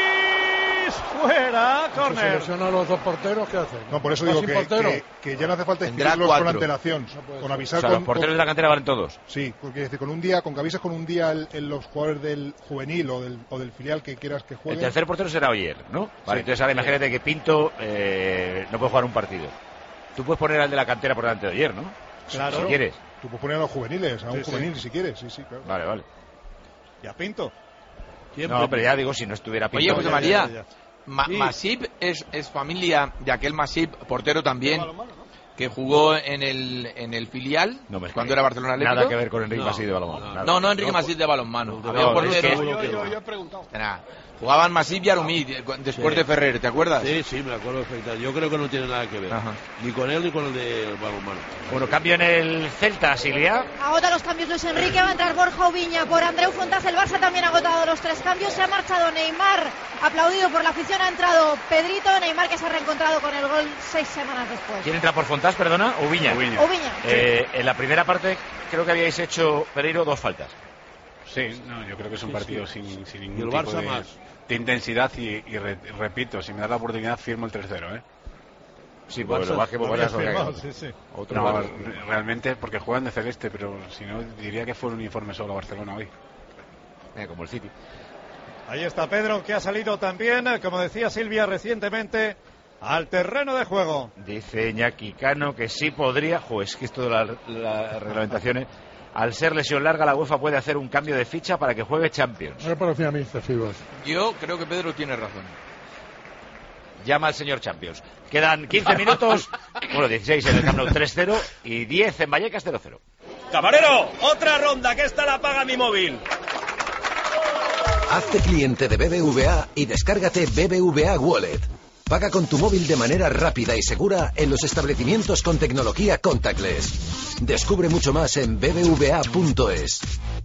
fuera, Si córner. selecciona a los dos porteros, ¿qué hacen? No, por eso digo que ya no hace falta inscribirlos con antelación, con avisar. O sea, los porteros de la cantera valen todos. Sí, porque decir, con que avises con un día los jugadores del juvenil o del filial que quieras que jueguen. El tercer portero será Oyer, ¿no? Vale, entonces ahora imagínate que Pinto no puede jugar un partido. Tú puedes poner al de la cantera por delante de Oyer, ¿no? Claro. Si quieres. Tú puedes poner a los juveniles, a un juvenil si quieres, sí, claro. Vale. ¿Y a Pinto? No, pero ya digo, si no estuviera Pinto. Oye, José María, Masip es familia de aquel Masip, portero también, que jugó en el filial cuando era Barcelona Atlético. Nada que ver con Enrique Masip de balonmano. No, Enrique Masip de balonmano. Había un portero. Yo he preguntado. Jugaban Masip y Arumí después de Ferrer, ¿te acuerdas? Sí, me acuerdo perfectamente. Yo creo que no tiene nada que ver. Ni con él ni con el de balonmano. Bueno, cambio en el Celta, Silvia. Agota los cambios Luis Enrique, va a entrar Borja Ubiña por Andreu Fontás. El Barça también ha agotado los 3 cambios. Se ha marchado Neymar, aplaudido por la afición. Ha entrado Pedrito, Neymar que se ha reencontrado con el gol 6 semanas después. ¿Quién entra por Fontás, perdona? Ubiña. En la primera parte creo que habíais hecho, Pereiro, 2 faltas. Sí, no, yo creo que es un partido sin ningún Y el tipo Barça más. de intensidad y repito, si me das la oportunidad firmo el 3-0, ¿eh? Sí, pues lo más que podrías No, realmente porque juegan de celeste, pero si no diría que fue un uniforme solo a Barcelona hoy. Como el City. Ahí está Pedro, que ha salido también, como decía Silvia recientemente, al terreno de juego. Dice Iñaki Cano que sí podría, es que esto de las reglamentaciones, al ser lesión larga, la UEFA puede hacer un cambio de ficha para que juegue Champions. No me parece a mí, Cefibas. Yo creo que Pedro tiene razón. Llama al señor Champions. Quedan 15 minutos, bueno, 16 en el Camp Nou 3-0 y 10 en Vallecas 0-0. Camarero, otra ronda, que esta la paga mi móvil. Hazte cliente de BBVA y descárgate BBVA Wallet. Paga con tu móvil de manera rápida y segura en los establecimientos con tecnología contactless. Descubre mucho más en bbva.es.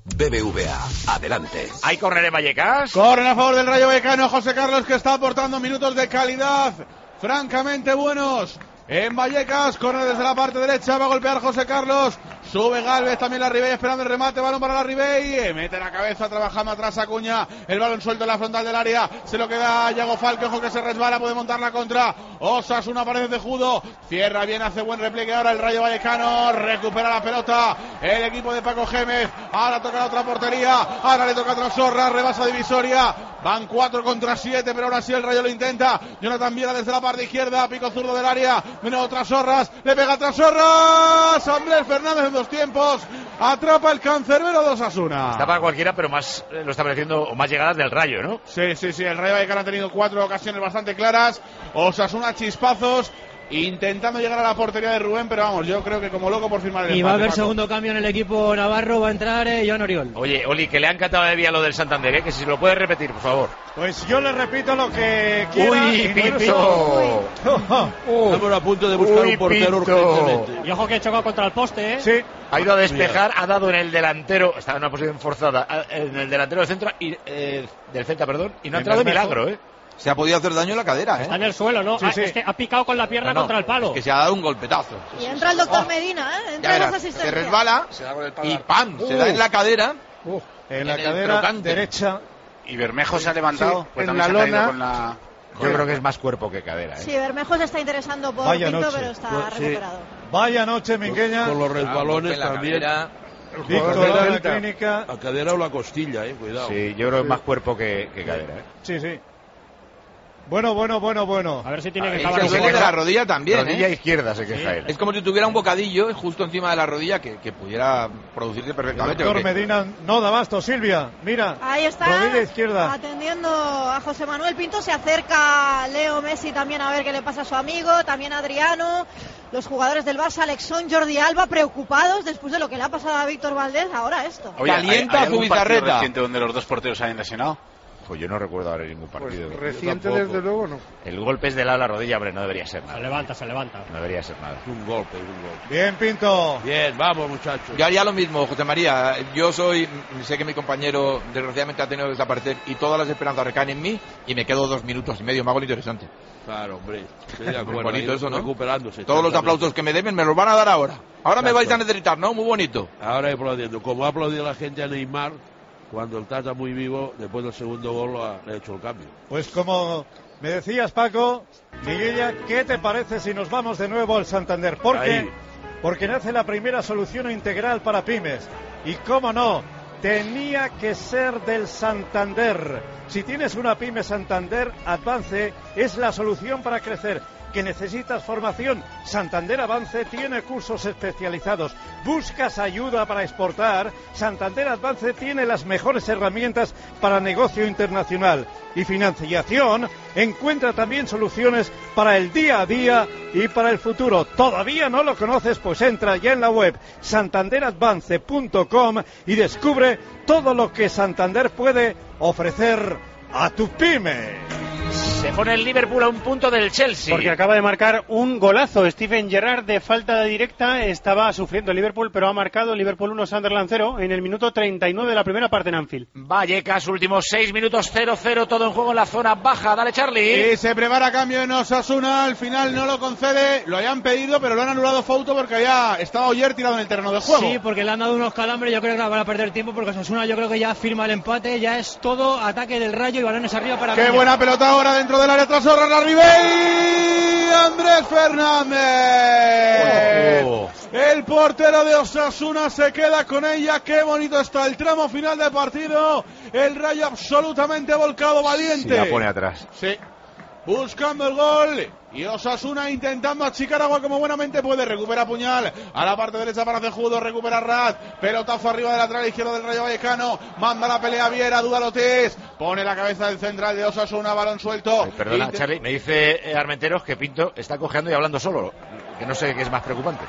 BBVA, adelante. ¿Hay córner en Vallecas? Corren a favor del Rayo Vallecano, José Carlos, que está aportando minutos de calidad francamente buenos. En Vallecas, corre desde la parte derecha, va a golpear José Carlos. Sube Galvez, también la Ribey esperando el remate, balón para la Ribey. Mete la cabeza, trabajando atrás Acuña. El balón suelto en la frontal del área. Se lo queda a Yago Falque, ojo que se resbala, puede montar la contra. Osasuna pared de judo. Cierra bien, hace buen repliegue ahora el Rayo Vallecano. Recupera la pelota el equipo de Paco Gémez. Ahora toca la otra portería. Ahora le toca a Trasorra, rebasa divisoria. Van 4 contra 7, pero ahora sí el Rayo lo intenta. Jonathan Viera desde la parte izquierda, pico zurdo del área. Menos Trasorras, le pega Trasorras. Andrés Fernández en 2 tiempos. Atrapa el cancerbero de Osasuna. Está para cualquiera, pero más lo está mereciendo, o más llegadas del Rayo, ¿no? Sí. El Rayo Vallecano ha tenido 4 ocasiones bastante claras. Osasuna chispazos, intentando llegar a la portería de Rubén, pero vamos, yo creo que como loco por firmar el empate. Y va a haber Paco. segundo cambio en el equipo navarro, va a entrar Joan Oriol. Oye, Oli, que le ha encantado de día lo del Santander, que si lo puede repetir, por favor. Pues yo le repito lo que quiera. ¡Uy, Pinto! Estamos a punto de buscar un portero urgentemente. Y ojo que choca contra el poste, ¿eh? Sí. Ha ido a despejar, ha dado en el delantero, estaba en una posición forzada, en el delantero del centro, del Celta, perdón, y no ha entrado de milagro, ¿eh? Se ha podido hacer daño en la cadera, ¿eh? Está en el suelo, ¿no? Sí. Es que ha picado con la pierna contra el palo. Es que se ha dado un golpetazo. Y entra el doctor Medina, ¿eh? Entra Ya las verás, asistencias. se resbala y ¡pam! Se da en la cadera. En la el cadera crocante. derecha. Y Bermejo se ha levantado. Sí, pues en también la se ha caído lona. con la... Yo creo que es más cuerpo que cadera, ¿eh? Sí, Bermejo se está interesando por Vaya Pinto, noche. pero está Sí. recuperado. Vaya noche, Mingueña. Con los resbalones En la también. cadera. Víctor La a la cadera, clínica. la cadera o la costilla, cuidado. Sí, yo creo que es más cuerpo que cadera, ¿eh? Sí. Bueno. A ver si tiene que Y acabar se duele de la rodilla también, Rodilla ¿eh? izquierda se queja él. Es como si tuviera un bocadillo justo encima de la rodilla que pudiera producirse perfectamente. Doctor porque- Medina no da abasto, Silvia. Mira. Ahí está, Rodilla izquierda. atendiendo a José Manuel Pinto. Se acerca Leo Messi también a ver qué le pasa a su amigo, también Adriano. Los jugadores del Barça, Alexón, Jordi Alba, preocupados después de lo que le ha pasado a Víctor Valdés. Ahora esto. Oye, Calienta ¿hay algún partido Zubizarreta. reciente donde los dos porteros hayan lesionado? Pues yo no recuerdo ahora ningún partido. Reciente, tampoco. desde luego, no. El golpe es de lado a la rodilla, hombre, no debería ser nada. Se levanta. No debería ser nada. Es un golpe. Bien, Pinto. Bien, vamos, muchachos. Yo haría lo mismo, José María. Yo sé que mi compañero desgraciadamente ha tenido que desaparecer y todas las esperanzas recaen en mí y me quedo 2 minutos y medio. Me hago lo interesante. Claro, hombre. Muy bonito eso, ¿no? Recuperándose. Todos los aplausos que me deben me los van a dar ahora. Ahora me Exacto. vais a necesitar, ¿no? Muy bonito. Ahora aplaudiendo. Como ha aplaudido la gente a Neymar, cuando el Tata muy vivo, después del segundo gol le ha hecho el cambio. Pues como me decías, Paco, Miguella, ¿qué te parece si nos vamos de nuevo al Santander? Ahí. Porque nace la primera solución integral para pymes. Y cómo no, tenía que ser del Santander. Si tienes una pyme Santander Advance, es la solución para crecer. ¿Que necesitas formación? Santander Avance tiene cursos especializados. ¿Buscas ayuda para exportar? Santander Advance tiene las mejores herramientas para negocio internacional. Y financiación, encuentra también soluciones para el día a día y para el futuro. ¿Todavía no lo conoces? Pues entra ya en la web santanderadvance.com y descubre todo lo que Santander puede ofrecer a tu pyme. Se pone el Liverpool a un punto del Chelsea. Porque acaba de marcar un golazo. Steven Gerrard de falta directa estaba sufriendo el Liverpool, pero ha marcado el Liverpool 1 Sunderland 0 en el minuto 39 de la primera parte en Anfield. Vallecas, últimos 6 minutos, 0-0, todo en juego en la zona baja. Dale, Charlie. Y se prepara cambio en Osasuna, al final no lo concede, lo habían pedido, pero lo han anulado Fouto porque había estado Oyer tirado en el terreno de juego. Sí, porque le han dado unos calambres, yo creo que van a perder tiempo porque Osasuna yo creo que ya firma el empate, ya es todo ataque del Rayo y balones arriba para Qué Peña. buena pelota ahora dentro del área tras Sorra, la Ribey, Andrés Fernández. El portero de Osasuna se queda con ella. Qué bonito está el tramo final del partido. El Rayo absolutamente volcado, valiente. Si la pone atrás. Sí. Buscando el gol. y Osasuna intentando achicar agua como buenamente puede. Recupera Puñal a la parte derecha para Cejudo, recupera Rat, pelotazo arriba del lateral izquierdo del Rayo Vallecano, manda la pelea Viera, duda Lotés, pone la cabeza del central de Osasuna, balón suelto. Perdona, Charlie, me dice Armenteros que Pinto está cojeando y hablando solo, que no sé qué es más preocupante.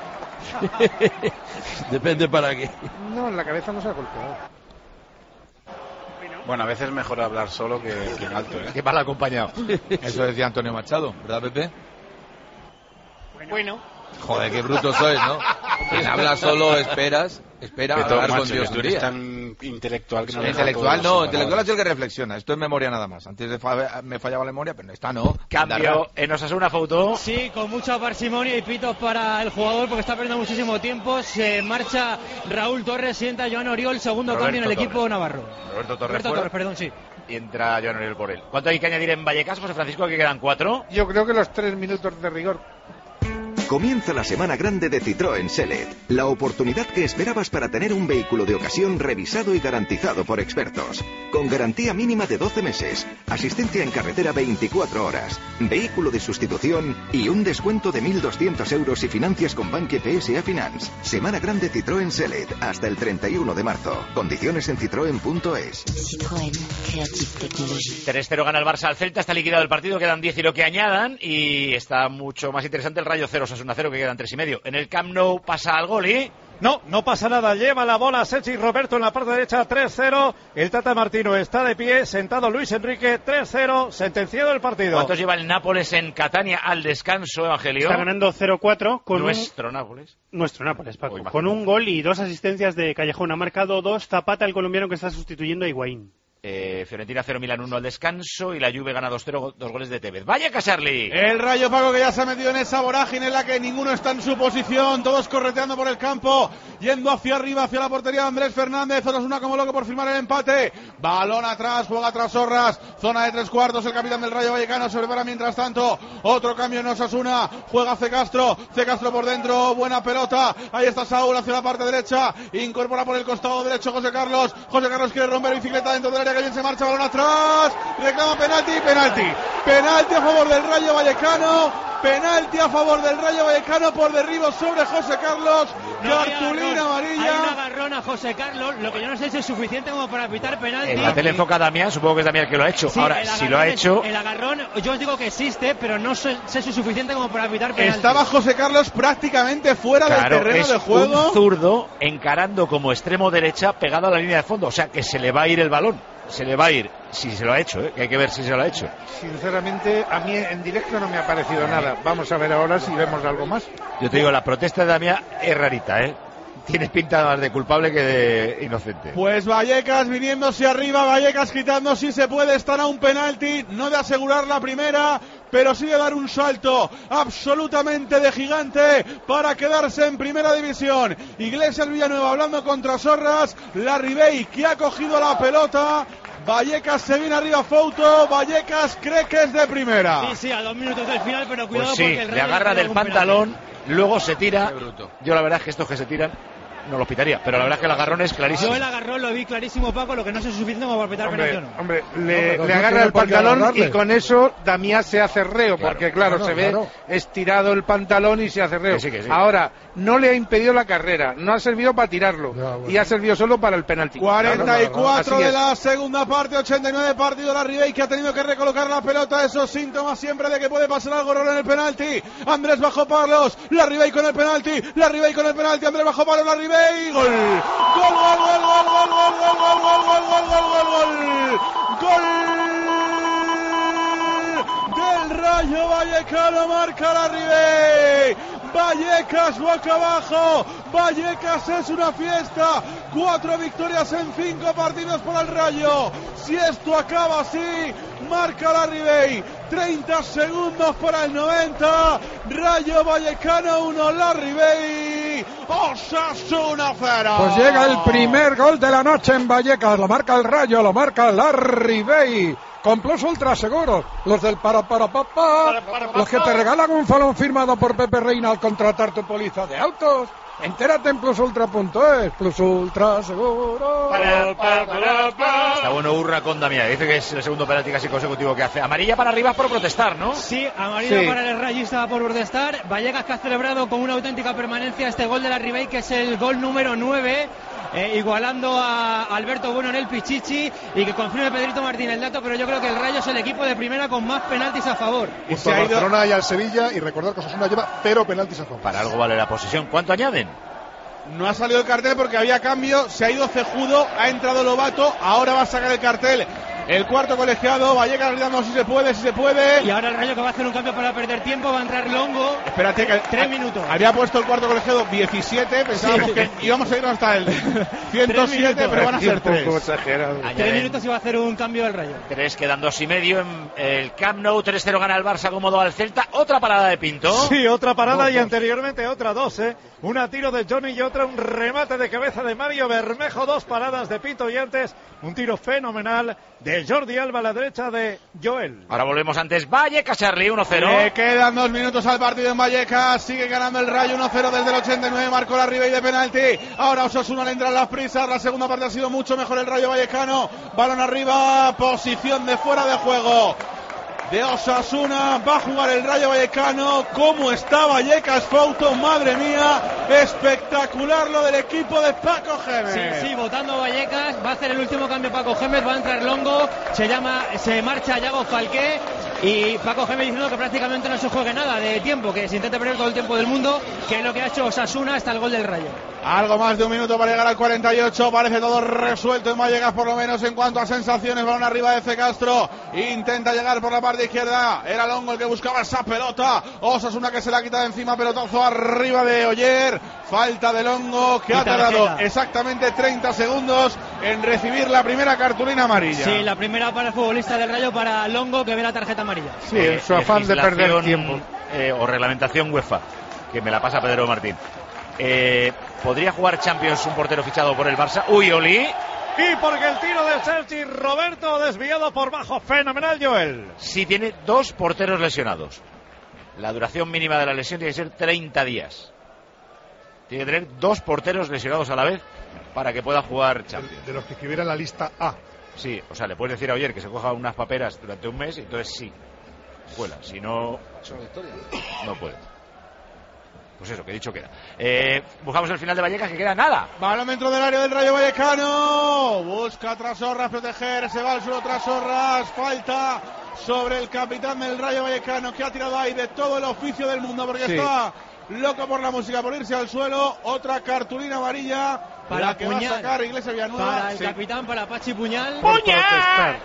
Depende para qué. No, en la cabeza no se ha golpeado. Bueno, a veces es mejor hablar solo que en alto, ¿eh? Que mal acompañado. Eso decía Antonio Machado, ¿verdad, Pepe? Bueno. Joder, qué bruto sois, ¿no? Quien habla solo espera hablar con Dios es tan intelectual que no intelectual no, intelectual es el que reflexiona. Esto es memoria nada más. Antes me fallaba la memoria, pero esta no. Cambio en Osasuna, Foto. Sí, con mucha parsimonia y pitos para el jugador porque está perdiendo muchísimo tiempo. Se marcha Raúl Torres, sienta Joan Oriol, segundo cambio en el equipo navarro. Roberto Torres, perdón, sí. Y entra Joan Oriol por él. ¿Cuánto hay que añadir en Vallecas, José Francisco, que quedan 4? Yo creo que los 3 minutos de rigor. Comienza la semana grande de Citroën Select, la oportunidad que esperabas para tener un vehículo de ocasión revisado y garantizado por expertos, con garantía mínima de 12 meses, asistencia en carretera 24 horas, vehículo de sustitución y un descuento de 1.200 euros si financias con Banque PSA Finance. Semana grande Citroën Select hasta el 31 de marzo. Condiciones en citroen.es. Citroën Creative Technology. 3-0 gana el Barça al Celta, está liquidado el partido, quedan 10 y lo que añadan, y está mucho más interesante el Rayo 0, Osasuna 0, que quedan 3,5. En el Camp Nou pasa al gol y... No pasa nada, lleva la bola Sergi Roberto en la parte derecha, 3-0, el Tata Martino está de pie, sentado Luis Enrique, 3-0, sentenciado el partido. ¿Cuántos lleva el Nápoles en Catania al descanso, Evangelio? Está ganando 0-4 con Nápoles. Nuestro Nápoles, Paco, con un gol y 2 asistencias de Callejón. Ha marcado 2 Zapata, el colombiano que está sustituyendo a Higuaín. Fiorentina 0, Milán 1 al descanso y la Juve gana 2-0, 2 goles de Tevez. ¡Vaya Casarli! El Rayo, Paco, que ya se ha metido en esa vorágine en la que ninguno está en su posición, todos correteando por el campo, yendo hacia arriba, hacia la portería de Andrés Fernández. Osasuna como loco por firmar el empate. Balón atrás, juega tras Sorras, zona de 3/4, el capitán del Rayo Vallecano se prepara mientras tanto. Otro cambio en Osasuna, juega C. Castro por dentro, buena pelota. Ahí está Saúl hacia la parte derecha, incorpora por el costado derecho José Carlos quiere romper bicicleta dentro del área, que bien se marcha, balón atrás, reclama penalti a favor del Rayo Vallecano. Penalti a favor del Rayo Vallecano por derribo sobre José Carlos. Cartulina amarilla. Hay un agarrón a José Carlos. Lo que yo no sé si es suficiente como para pitar penalti. En la tele enfoca a Damián, supongo que es Damián el que lo ha hecho. Sí, ahora, si lo ha hecho... El agarrón, yo os digo que existe, pero no sé si es suficiente como para pitar penalti. Estaba José Carlos prácticamente fuera del terreno de juego. Un zurdo encarando como extremo derecha pegado a la línea de fondo. O sea que se le va a ir el balón. Se le va a ir, si se lo ha hecho, que hay que ver si se lo ha hecho. Sinceramente, a mí en directo no me ha parecido nada. Vamos a ver ahora si vemos algo más. Yo te digo, la protesta de Damián es rarita, Tienes pinta más de culpable que de inocente. Pues Vallecas viniéndose arriba, Vallecas quitando si se puede, estar a un penalti, no de asegurar la primera, pero sí de dar un salto absolutamente de gigante para quedarse en primera división. Iglesias Villanueva hablando contra Sorras, la Ribey que ha cogido la pelota. Vallecas se viene arriba, Fouto. Vallecas cree que es de primera. Sí, a 2 minutos del final, pero cuidado pues sí, porque el Rayo le agarra del pantalón, penalti. luego se tira. Yo la verdad es que estos que se tiran no los pitaría, pero la verdad es que el agarrón es clarísimo. Yo el agarrón lo vi clarísimo, Paco, lo que no sé es suficiente como para pitar penalti o no. Hombre, le agarra el pantalón y con eso Damián se hace reo, porque claro, se ve estirado el pantalón y se hace reo. Sí. Ahora, no le ha impedido la carrera, no ha servido para tirarlo y ha servido solo para el penalti. 44 de la segunda parte, 89 partido la Ribey, que ha tenido que recolocar la pelota. Esos síntomas siempre de que puede pasar algo raro en el penalti. Andrés bajo palos, la Ribey con el penalti, Andrés bajo palos, la Ribey. Gol del Rayo Vallecano, marca la Ribey. Vallecas boca abajo, Vallecas es una fiesta, 4 victorias en 5 partidos para el Rayo. Si esto acaba así, marca la Ribey, 30 segundos para el 90, Rayo Vallecano 1, la Ribey, Osasuna 0. Pues llega el primer gol de la noche en Vallecas, lo marca el Rayo, lo marca la Ribey. Con Plus Ultra Seguros, los del los que te regalan un falón firmado por Pepe Reina al contratar tu póliza de autos. Entérate en plusultra.es. Plus Ultra seguro. Está bueno Urra con Damián. Dice que es el segundo penalti casi consecutivo que hace. Amarilla para Rivas por protestar, ¿no? Sí, amarilla para el rayista por protestar. Vallecas, que ha celebrado con una auténtica permanencia este gol de la Ribey, que es el gol número 9. Igualando a Alberto Bueno en el Pichichi, y que confirme Pedrito Martín el dato, pero yo creo que el Rayo es el equipo de primera con más penaltis a favor. Y se ha ido Barcelona y al Sevilla, y recordar que Osasuna lleva 0 penaltis a favor. Para algo vale la posesión. ¿Cuánto añaden? No ha salido el cartel porque había cambio, se ha ido Cejudo, ha entrado Lobato, ahora va a sacar el cartel el cuarto colegiado. Vallecas gritando si se puede. Y ahora el Rayo, que va a hacer un cambio para perder tiempo, va a entrar Longo. Espérate, que 3 minutos. Había puesto el cuarto colegiado 17, pensábamos que íbamos a ir hasta el 107, pero van a ser 3. 3 minutos y va a hacer un cambio el Rayo. 3, quedan 2,5 en el Camp Nou. 3-0 gana el Barça cómodo al Celta. Otra parada de Pinto. Sí, otra parada y anteriormente otra 2, Una tiro de Johnny y otra un remate de cabeza de Mario Bermejo. 2 paradas de Pinto y antes un tiro fenomenal de Jordi Alba a la derecha de Joel. Ahora volvemos antes. Vallecas, Charlie, 1-0. Le quedan 2 minutos al partido en Vallecas. Sigue ganando el Rayo 1-0 desde el 89. Marcó la Ribey de penalti. Ahora Osasuna le entran las prisas. La segunda parte ha sido mucho mejor el Rayo vallecano. Balón arriba. Posición de fuera de juego de Osasuna. Va a jugar el Rayo Vallecano. ¿Cómo está Vallecas, Fouto? Madre mía, espectacular lo del equipo de Paco Gémez. Sí, votando Vallecas. Va a hacer el último cambio Paco Gémez. Va a entrar Longo. Se marcha Yago Falqué. Y Paco Gémez diciendo que prácticamente no se juegue nada de tiempo, que se intente perder todo el tiempo del mundo, que es lo que ha hecho Osasuna hasta el gol del Rayo. Algo más de un minuto para llegar al 48. Parece todo resuelto en Vallecas, por lo menos en cuanto a sensaciones. Balón arriba de C. Castro. Intenta llegar por la parte izquierda. Era Longo el que buscaba esa pelota. Osasuna que se la quita de encima. Pelotazo arriba de Oyer. Falta de Longo, que ha tardado exactamente 30 segundos en recibir la primera cartulina amarilla. Sí, la primera para el futbolista del Rayo, para Longo, que ve la tarjeta amarilla. Sí, en su afán de perder tiempo. O reglamentación UEFA, que me la pasa Pedro Martín. ¿Podría jugar Champions un portero fichado por el Barça? Uy, Oli. Y porque el tiro de Sergi Roberto desviado por bajo. Fenomenal, Joel. Si tiene 2 porteros lesionados, la duración mínima de la lesión tiene que ser 30 días. Tiene que tener 2 porteros lesionados a la vez para que pueda jugar Champions. De los que escribiera la lista A. Sí, o sea, le puedes decir a Oyer que se coja unas paperas durante un mes y entonces sí, vuela. Si no, no puede. Pues eso, que he dicho queda. Buscamos el final de Vallecas, que queda nada. Balón dentro del área del Rayo Vallecano. Busca Trasorras proteger. Se va al suelo Trasorras. Falta sobre el capitán del Rayo Vallecano, que ha tirado ahí de todo el oficio del mundo, porque está loco por la música, por irse al suelo. Otra cartulina amarilla para la que Puñal. va a sacar Iglesias Villanueva. Para el capitán, para Pachi Puñal. ¡Puñal!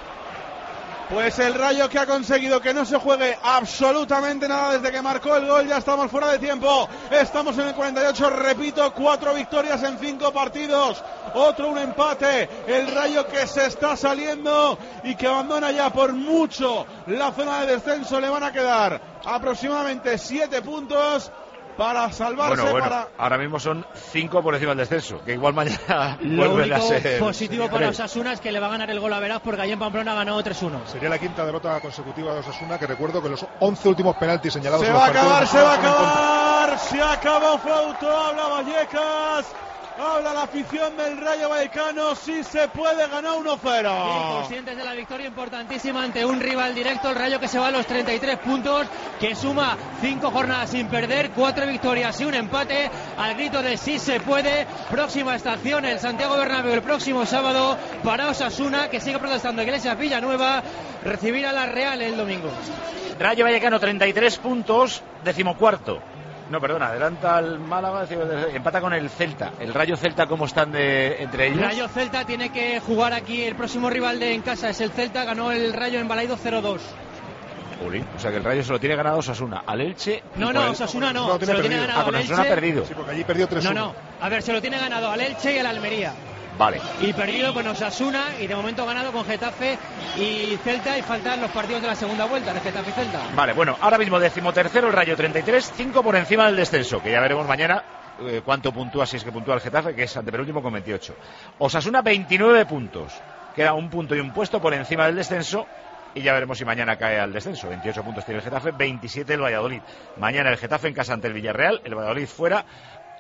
Pues el Rayo, que ha conseguido que no se juegue absolutamente nada desde que marcó el gol. Ya estamos fuera de tiempo. Estamos en el 48, repito, 4 victorias en 5 partidos. Otro un empate. El Rayo que se está saliendo y que abandona ya por mucho la zona de descenso. Le van a quedar aproximadamente 7 puntos para salvarse. Bueno, ahora mismo son 5 por encima del descenso, que igual mañana lo vuelven a único ser positivo para Osasuna es que le va a ganar el gol a Verás, porque allí en Pamplona ganó 3-1. Sería la 5ª derrota consecutiva de Osasuna, que recuerdo que los 11 últimos penaltis señalados se va a acabar, se acabó Fouto, habla Vallecas. Habla la afición del Rayo Vallecano, si se puede, ganar 1-0. Conscientes de la victoria importantísima ante un rival directo, el Rayo que se va a los 33 puntos, que suma 5 jornadas sin perder, 4 victorias y un empate, al grito de si se puede. Próxima estación, el Santiago Bernabéu el próximo sábado para Osasuna, que sigue protestando Iglesias Villanueva, recibir a la Real el domingo. Rayo Vallecano 33 puntos, 14º. No, perdona, adelanta al Málaga, empata con el Celta. ¿El Rayo Celta cómo están entre ellos? Rayo Celta tiene que jugar aquí, el próximo rival en casa es el Celta, ganó el Rayo en Balaido 0-2. O sea que el Rayo se lo tiene ganado Osasuna, al Elche. No, Osasuna no, se lo tiene ganado con al Osasuna Elche. perdido. Sí, porque allí perdió 3-1. No, a ver, se lo tiene ganado al Elche y al Almería. Vale. Y perdido con Osasuna y de momento ganado con Getafe y Celta, y faltan los partidos de la segunda vuelta de Getafe y Celta. Vale, bueno, ahora mismo 13º el Rayo 33, 5 por encima del descenso, que ya veremos mañana cuánto puntúa, si es que puntúa el Getafe, que es antepenúltimo con 28. Osasuna 29 puntos, queda un punto y un puesto por encima del descenso. Y ya veremos si mañana cae al descenso. 28 puntos tiene el Getafe, 27 el Valladolid. Mañana el Getafe en casa ante el Villarreal, el Valladolid fuera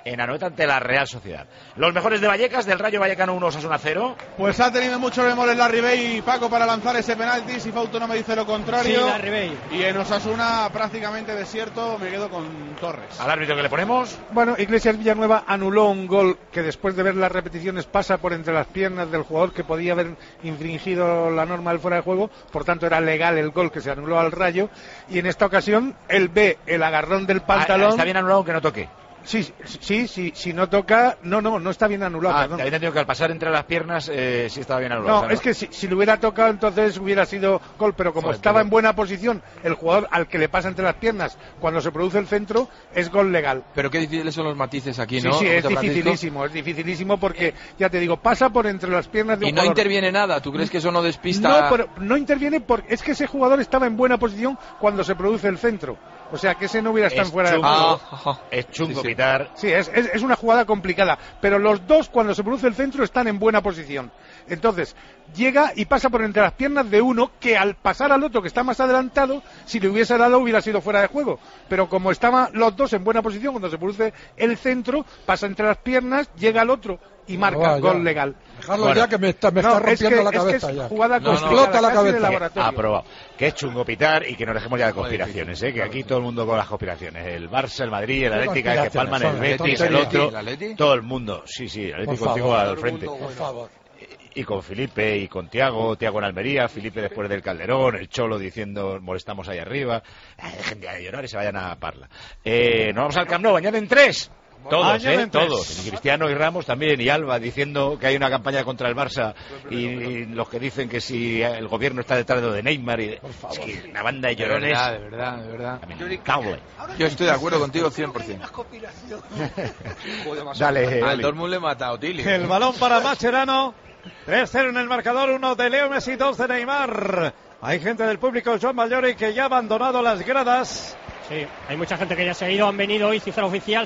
en Anoeta ante la Real Sociedad. Los mejores de Vallecas, del Rayo Vallecano 1, Osasuna 0. Pues ha tenido muchos bemoles la Ribey, Paco, para lanzar ese penalti. Si Fauto no me dice lo contrario. Sí, la Ribey. Y en Osasuna prácticamente desierto, me quedo con Torres. ¿Al árbitro que le ponemos? Bueno, Iglesias Villanueva anuló un gol que después de ver las repeticiones pasa por entre las piernas del jugador que podía haber infringido la norma del fuera de juego, por tanto era legal el gol que se anuló al Rayo, y en esta ocasión él ve el agarrón del pantalón. Está bien anulado aunque no toque. Sí, si no toca, no está bien anulado. Te había entendido que al pasar entre las piernas sí estaba bien anulado. No, es que si lo hubiera tocado entonces hubiera sido gol, pero como estaba en buena posición el jugador al que le pasa entre las piernas cuando se produce el centro, es gol legal. Pero qué difíciles son los matices aquí, ¿no? Sí, es dificilísimo porque, ya te digo, pasa por entre las piernas de un jugador. Y no interviene nada, ¿tú crees que eso no despista? No, pero no interviene porque es que ese jugador estaba en buena posición cuando se produce el centro. O sea, que ese no hubiera estado fuera de juego. Es chungo pitar. Sí, es una jugada complicada. Pero los dos, cuando se produce el centro, están en buena posición. Entonces, llega y pasa por entre las piernas de uno que al pasar al otro que está más adelantado, si le hubiese dado hubiera sido fuera de juego. Pero como estaban los dos en buena posición, cuando se produce el centro, pasa entre las piernas, llega al otro y marca gol legal. Dejarlo ya que me está rompiendo la cabeza ya. Jugada explota la cabeza. Aprobado. Que es chungo pitar y que nos dejemos ya de conspiraciones, que aquí todo el mundo con las conspiraciones. El Barça, el Madrid, el Atlético, el que palman, el Betis, el otro, todo el mundo. Sí, el Atlético contigo al frente. Y con Felipe y con Tiago en Almería, Felipe después del Calderón, el Cholo diciendo molestamos ahí arriba. Dejen de llorar y se vayan a Parla. Nos vamos al Camp Nou, añaden 3. Todos. Y Cristiano y Ramos también, y Alba diciendo que hay una campaña contra el Barça, y los que dicen que si el gobierno está detrás de Neymar, y es que una banda de llorones. De verdad. Yo estoy de acuerdo contigo 100%. Dale, al Dortmund le mata a Otilio. El balón para Mascherano. 3-0 en el marcador, 1 de Leo Messi, 2 de Neymar. Hay gente del público, Joan Mallori, que ya ha abandonado las gradas. Sí, hay mucha gente que ya se ha ido, han venido hoy, cifra oficial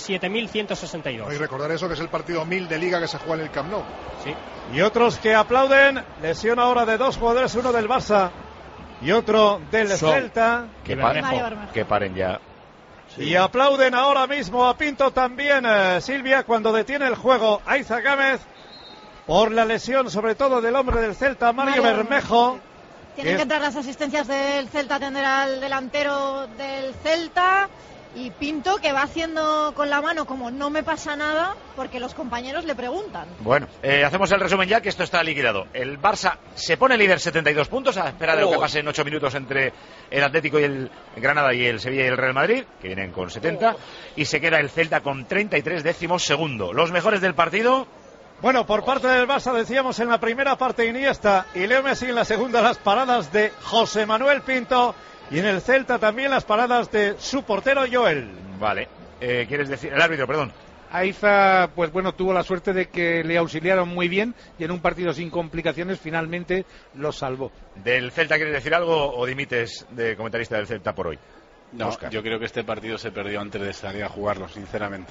67.162. Y recordar eso, que es el partido 1000 de Liga que se juega en el Camp Nou. Sí. Y otros que aplauden, lesión ahora de 2 jugadores, uno del Barça y otro del Celta. Que paren ya. Sí. Y aplauden ahora mismo a Pinto también, Silvia, cuando detiene el juego a Isaac Gámez por la lesión, sobre todo del hombre del Celta, Mario Bermejo. Tienen que entrar las asistencias del Celta a atender al delantero del Celta, y Pinto que va haciendo con la mano como no me pasa nada porque los compañeros le preguntan. Bueno, hacemos el resumen ya, que esto está liquidado. El Barça se pone líder 72 puntos a espera de lo que pase en 8 minutos entre el Atlético y el Granada y el Sevilla y el Real Madrid, que vienen con 70, y se queda el Celta con 33, 12º. Los mejores del partido. Bueno, por parte del Barça decíamos en la primera parte Iniesta y Leo Messi, en la segunda las paradas de José Manuel Pinto, y en el Celta también las paradas de su portero Joel. Vale, ¿quieres decir? El árbitro, perdón. Aiza, pues bueno, tuvo la suerte de que le auxiliaron muy bien y en un partido sin complicaciones finalmente lo salvó. ¿Del Celta quieres decir algo o dimites de comentarista del Celta por hoy? No, Oscar. Yo creo que este partido se perdió antes de salir a jugarlo, sinceramente.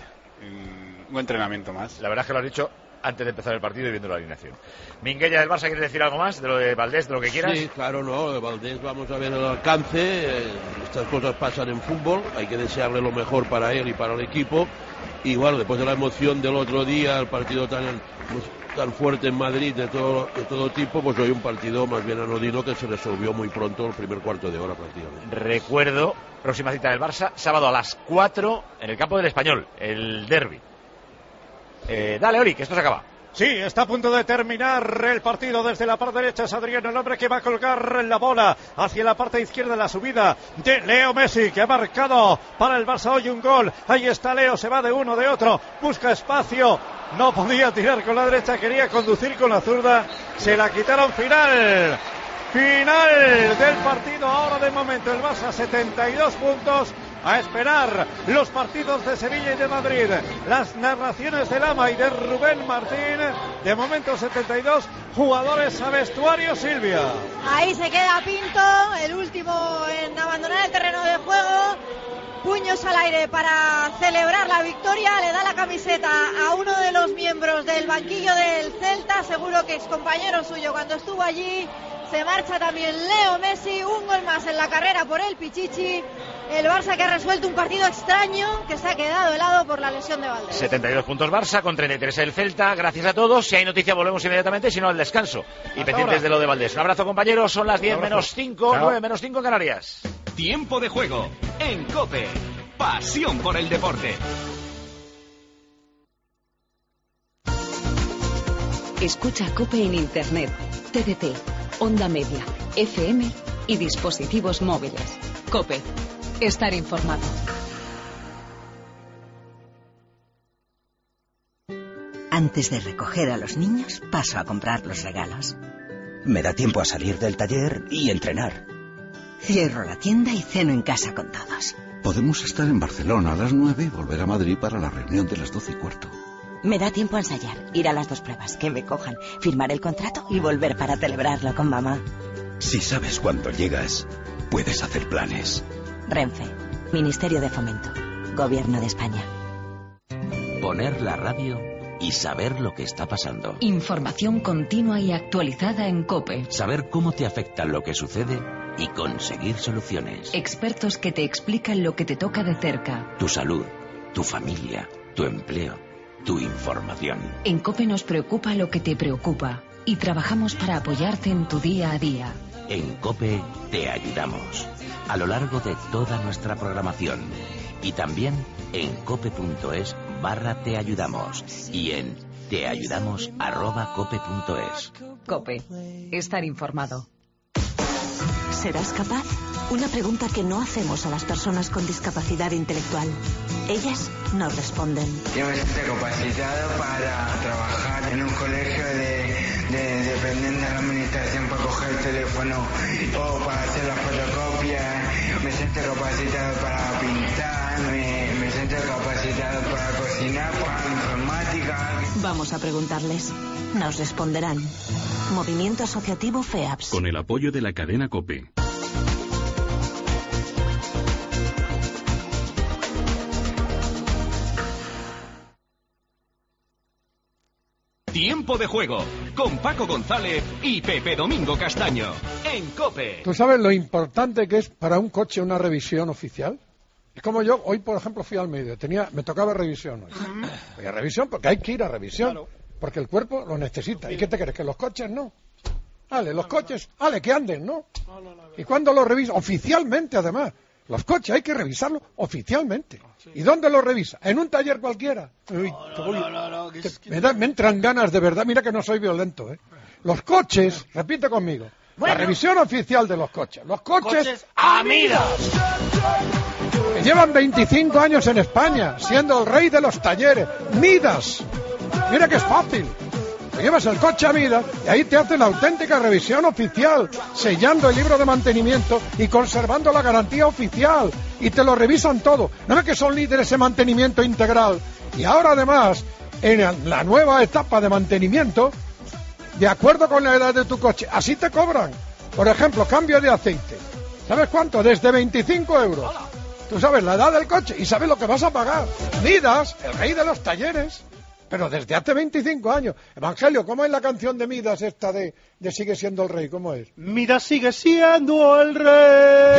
Un entrenamiento más. La verdad es que lo has dicho antes de empezar el partido y viendo la alineación. Minguella del Barça, ¿quieres decir algo más de lo de Valdés, de lo que quieras? Sí, claro, no, de Valdés vamos a ver el alcance, estas cosas pasan en fútbol, hay que desearle lo mejor para él y para el equipo, y bueno, después de la emoción del otro día, el partido tan fuerte en Madrid de todo tipo, pues hoy un partido más bien anodino que se resolvió muy pronto, el primer cuarto de hora prácticamente. Recuerdo, próxima cita del Barça, sábado a las 4 en el campo del Español, el derbi. Dale, Ori, que esto se acaba. Sí, está a punto de terminar el partido. Desde la parte derecha es Adriano, el hombre que va a colgar la bola hacia la parte izquierda, la subida de Leo Messi, que ha marcado para el Barça hoy un gol. Ahí está Leo, se va de uno, de otro, busca espacio, no podía tirar con la derecha, quería conducir con la zurda, se la quitaron. Final del partido. Ahora de momento el Barça 72 puntos. A esperar los partidos de Sevilla y de Madrid. Las narraciones de Lama y de Rubén Martín. De momento 72 jugadores a vestuario, Silvia. Ahí se queda Pinto, el último en abandonar el terreno de juego. Puños al aire para celebrar la victoria. Le da la camiseta a uno de los miembros del banquillo del Celta. Seguro que es compañero suyo cuando estuvo allí. Se marcha también Leo Messi. Un gol más en la carrera por el Pichichi. El Barça que ha resuelto un partido extraño que se ha quedado helado por la lesión de Valdés. 72 puntos Barça, con 33 el Celta. Gracias a todos. Si hay noticia volvemos inmediatamente, si no al descanso. Y pendientes de lo de Valdés. Un abrazo, compañeros. Son las 10 menos 5, 9 menos 5 en Canarias. Tiempo de juego en COPE. Pasión por el deporte. Escucha COPE en Internet, TDT, Onda Media, FM y dispositivos móviles. COPE. Estar informado. Antes de recoger a los niños, paso a comprar los regalos. Me da tiempo a salir del taller y entrenar. Cierro la tienda y ceno en casa con todos. Podemos estar en Barcelona a las 9 y volver a Madrid para la reunión de las 12:15. Me da tiempo a ensayar, ir a las 2 pruebas, que me cojan, firmar el contrato y volver para celebrarlo con mamá. Si sabes cuándo llegas, puedes hacer planes. Renfe, Ministerio de Fomento, Gobierno de España. Poner la radio y saber lo que está pasando. Información continua y actualizada en COPE. Saber cómo te afecta lo que sucede y conseguir soluciones. Expertos que te explican lo que te toca de cerca. Tu salud, tu familia, tu empleo, tu información. En COPE nos preocupa lo que te preocupa y trabajamos para apoyarte en tu día a día. En COPE te ayudamos a lo largo de toda nuestra programación y también en cope.es/te ayudamos y en teayudamos@cope.es. COPE. Estar informado. ¿Serás capaz? Una pregunta que no hacemos a las personas con discapacidad intelectual. Ellas nos responden. Yo me siento capacitado para trabajar en un colegio de dependiente de la administración para coger el teléfono o para hacer las fotocopias. Me siento capacitado para pintar, me siento capacitado para cocinar, para informática. Vamos a preguntarles. Nos responderán. Movimiento Asociativo FEAPS. Con el apoyo de la cadena COPE. Tiempo de juego con Paco González y Pepe Domingo Castaño en COPE. ¿Tú sabes lo importante que es para un coche una revisión oficial? Es como yo, hoy por ejemplo fui al medio, me tocaba revisión hoy. Voy a revisión porque hay que ir a revisión, claro. Porque el cuerpo lo necesita. ¿Y qué te crees? ¿Que los coches no? Vale, los coches, que anden, ¿no? ¿Y cuándo los revisan? Oficialmente, además. Los coches hay que revisarlos oficialmente. ¿Y dónde los revisa? ¿En un taller cualquiera? Uy, me entran ganas de verdad. Mira que no soy violento, ¿eh? Los coches, repite conmigo, la revisión oficial de los coches. Los coches a Midas. Que llevan 25 años en España, siendo el rey de los talleres. Midas. Mira que es fácil. Te llevas el coche a Midas y ahí te hacen la auténtica revisión oficial, sellando el libro de mantenimiento y conservando la garantía oficial. Y te lo revisan todo. ¿No ves que son líderes en mantenimiento integral? Y ahora además, en la nueva etapa de mantenimiento, de acuerdo con la edad de tu coche, así te cobran. Por ejemplo, cambio de aceite. ¿Sabes cuánto? Desde 25 euros. Tú sabes la edad del coche y sabes lo que vas a pagar. Midas, el rey de los talleres. Pero desde hace 25 años. Evangelio, ¿cómo es la canción de Midas esta de Sigue siendo el rey? ¿Cómo es? Midas sigue siendo el rey.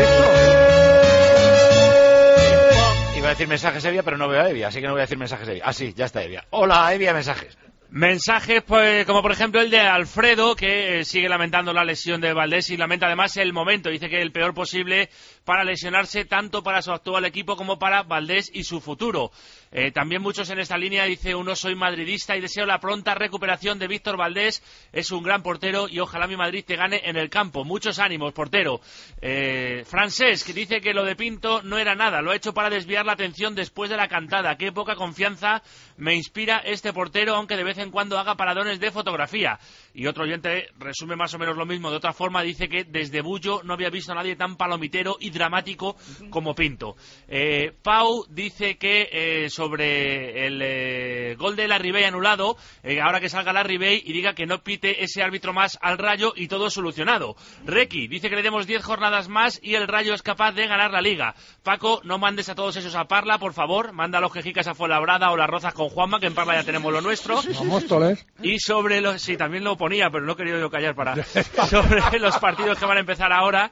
Iba a decir mensajes Evia, pero no veo a Evia, así que no voy a decir mensajes Evia. Ah, sí, ya está Evia. Hola, Evia, mensajes. Mensajes, pues, como por ejemplo el de Alfredo, que sigue lamentando la lesión de Valdés y lamenta además el momento. Dice que el peor posible para lesionarse tanto para su actual equipo como para Valdés y su futuro. También muchos en esta línea, dice uno, soy madridista y deseo la pronta recuperación de Víctor Valdés. Es un gran portero y ojalá mi Madrid te gane en el campo. Muchos ánimos, portero. Francesc, que dice que lo de Pinto no era nada, lo ha hecho para desviar la atención después de la cantada. Qué poca confianza me inspira este portero, aunque de vez en cuando haga paradones de fotografía. Y otro oyente resume más o menos lo mismo de otra forma, dice que desde Bullo no había visto a nadie tan palomitero y dramático como Pinto. Pau dice que sobre el gol de Larribey anulado, ahora que salga Larribey y diga que no pite ese árbitro más al Rayo y todo solucionado. Requi dice que le demos 10 jornadas más y el Rayo es capaz de ganar la Liga. Paco, no mandes a todos esos a Parla, por favor, manda a los quejicas a Fuenlabrada o las Rozas con Juanma, que en Parla ya tenemos lo nuestro. Y sobre los... Sí, también lo ponía, pero no he querido yo callar para... Sobre los partidos que van a empezar ahora...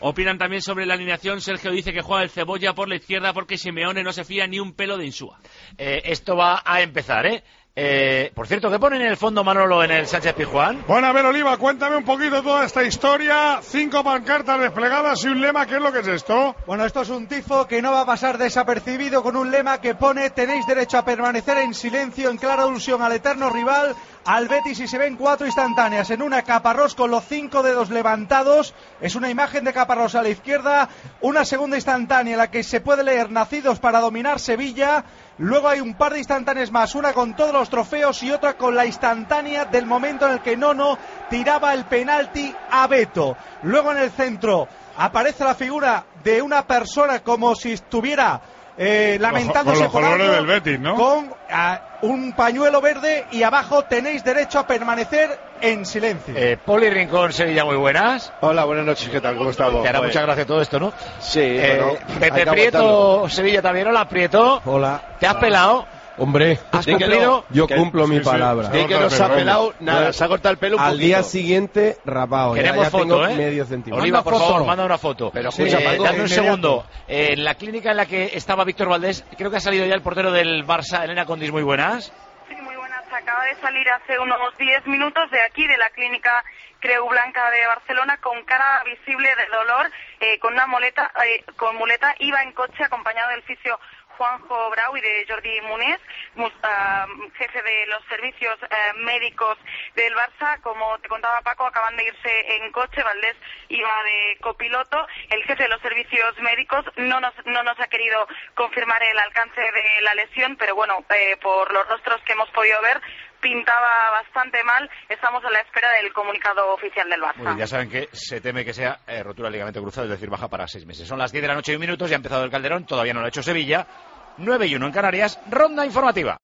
Opinan también sobre la alineación. Sergio dice que juega el Cebolla por la izquierda porque Simeone no se fía ni un pelo de Insúa. Esto va a empezar, por cierto, ¿qué ponen en el fondo, Manolo, en el Sánchez Pizjuán? Bueno, a ver, Oliva, cuéntame un poquito toda esta historia. 5 pancartas desplegadas y un lema. ¿Qué es lo que es esto? Bueno, esto es un tifo que no va a pasar desapercibido, con un lema que pone: tenéis derecho a permanecer en silencio, en clara alusión al eterno rival, al Betis, y se ven 4 instantáneas en una Caparrós con los 5 dedos levantados. Es una imagen de Caparrós a la izquierda, una segunda instantánea en la que se puede leer: nacidos para dominar Sevilla. Luego hay un par de instantáneas más, una con todos los trofeos y otra con la instantánea del momento en el que Nono tiraba el penalti a Beto. Luego en el centro aparece la figura de una persona como si estuviera lamentándose con los colores del Betis, ¿no? Con un pañuelo verde, y abajo: tenéis derecho a permanecer en silencio. Poli Rincón, Sevilla, muy buenas. Hola, buenas noches, ¿qué tal? ¿Cómo estamos? Te hará mucha gracia todo esto, ¿no? Sí, bueno, Pepe Prieto, Sevilla también. Hola, Prieto. Hola. ¿Te has pelado? Hombre, ¿has cumplido? Yo cumplo mi palabra. De que no se ha pelado, nada, se ha cortado el pelo un Al poquito. día siguiente, rapado. Queremos ya foto, tengo medio centímetro. Oliva, por favor, manda una foto. Pero escucha, Paco, dame un segundo. En la clínica en la que estaba Víctor Valdés, creo que ha salido ya el portero del Barça, Elena Condis, muy buenas. Sí, muy buenas. Acaba de salir hace unos 10 minutos de aquí, de la clínica Creu Blanca de Barcelona, con cara visible de dolor, con una muleta, iba en coche acompañado del fisio Juanjo Brau y de Jordi Muniz, jefe de los servicios médicos del Barça. Como te contaba Paco, acaban de irse en coche, Valdés iba de copiloto. El jefe de los servicios médicos no nos ha querido confirmar el alcance de la lesión, pero bueno, por los rostros que hemos podido ver, pintaba bastante mal. Estamos a la espera del comunicado oficial del Barça. Bueno, ya saben que se teme que sea rotura del ligamento cruzado, es decir, baja para 6 meses. Son las 10 de la noche y 1 minuto, ya ha empezado el Calderón, todavía no lo ha hecho Sevilla. 9:01 en Canarias, ronda informativa.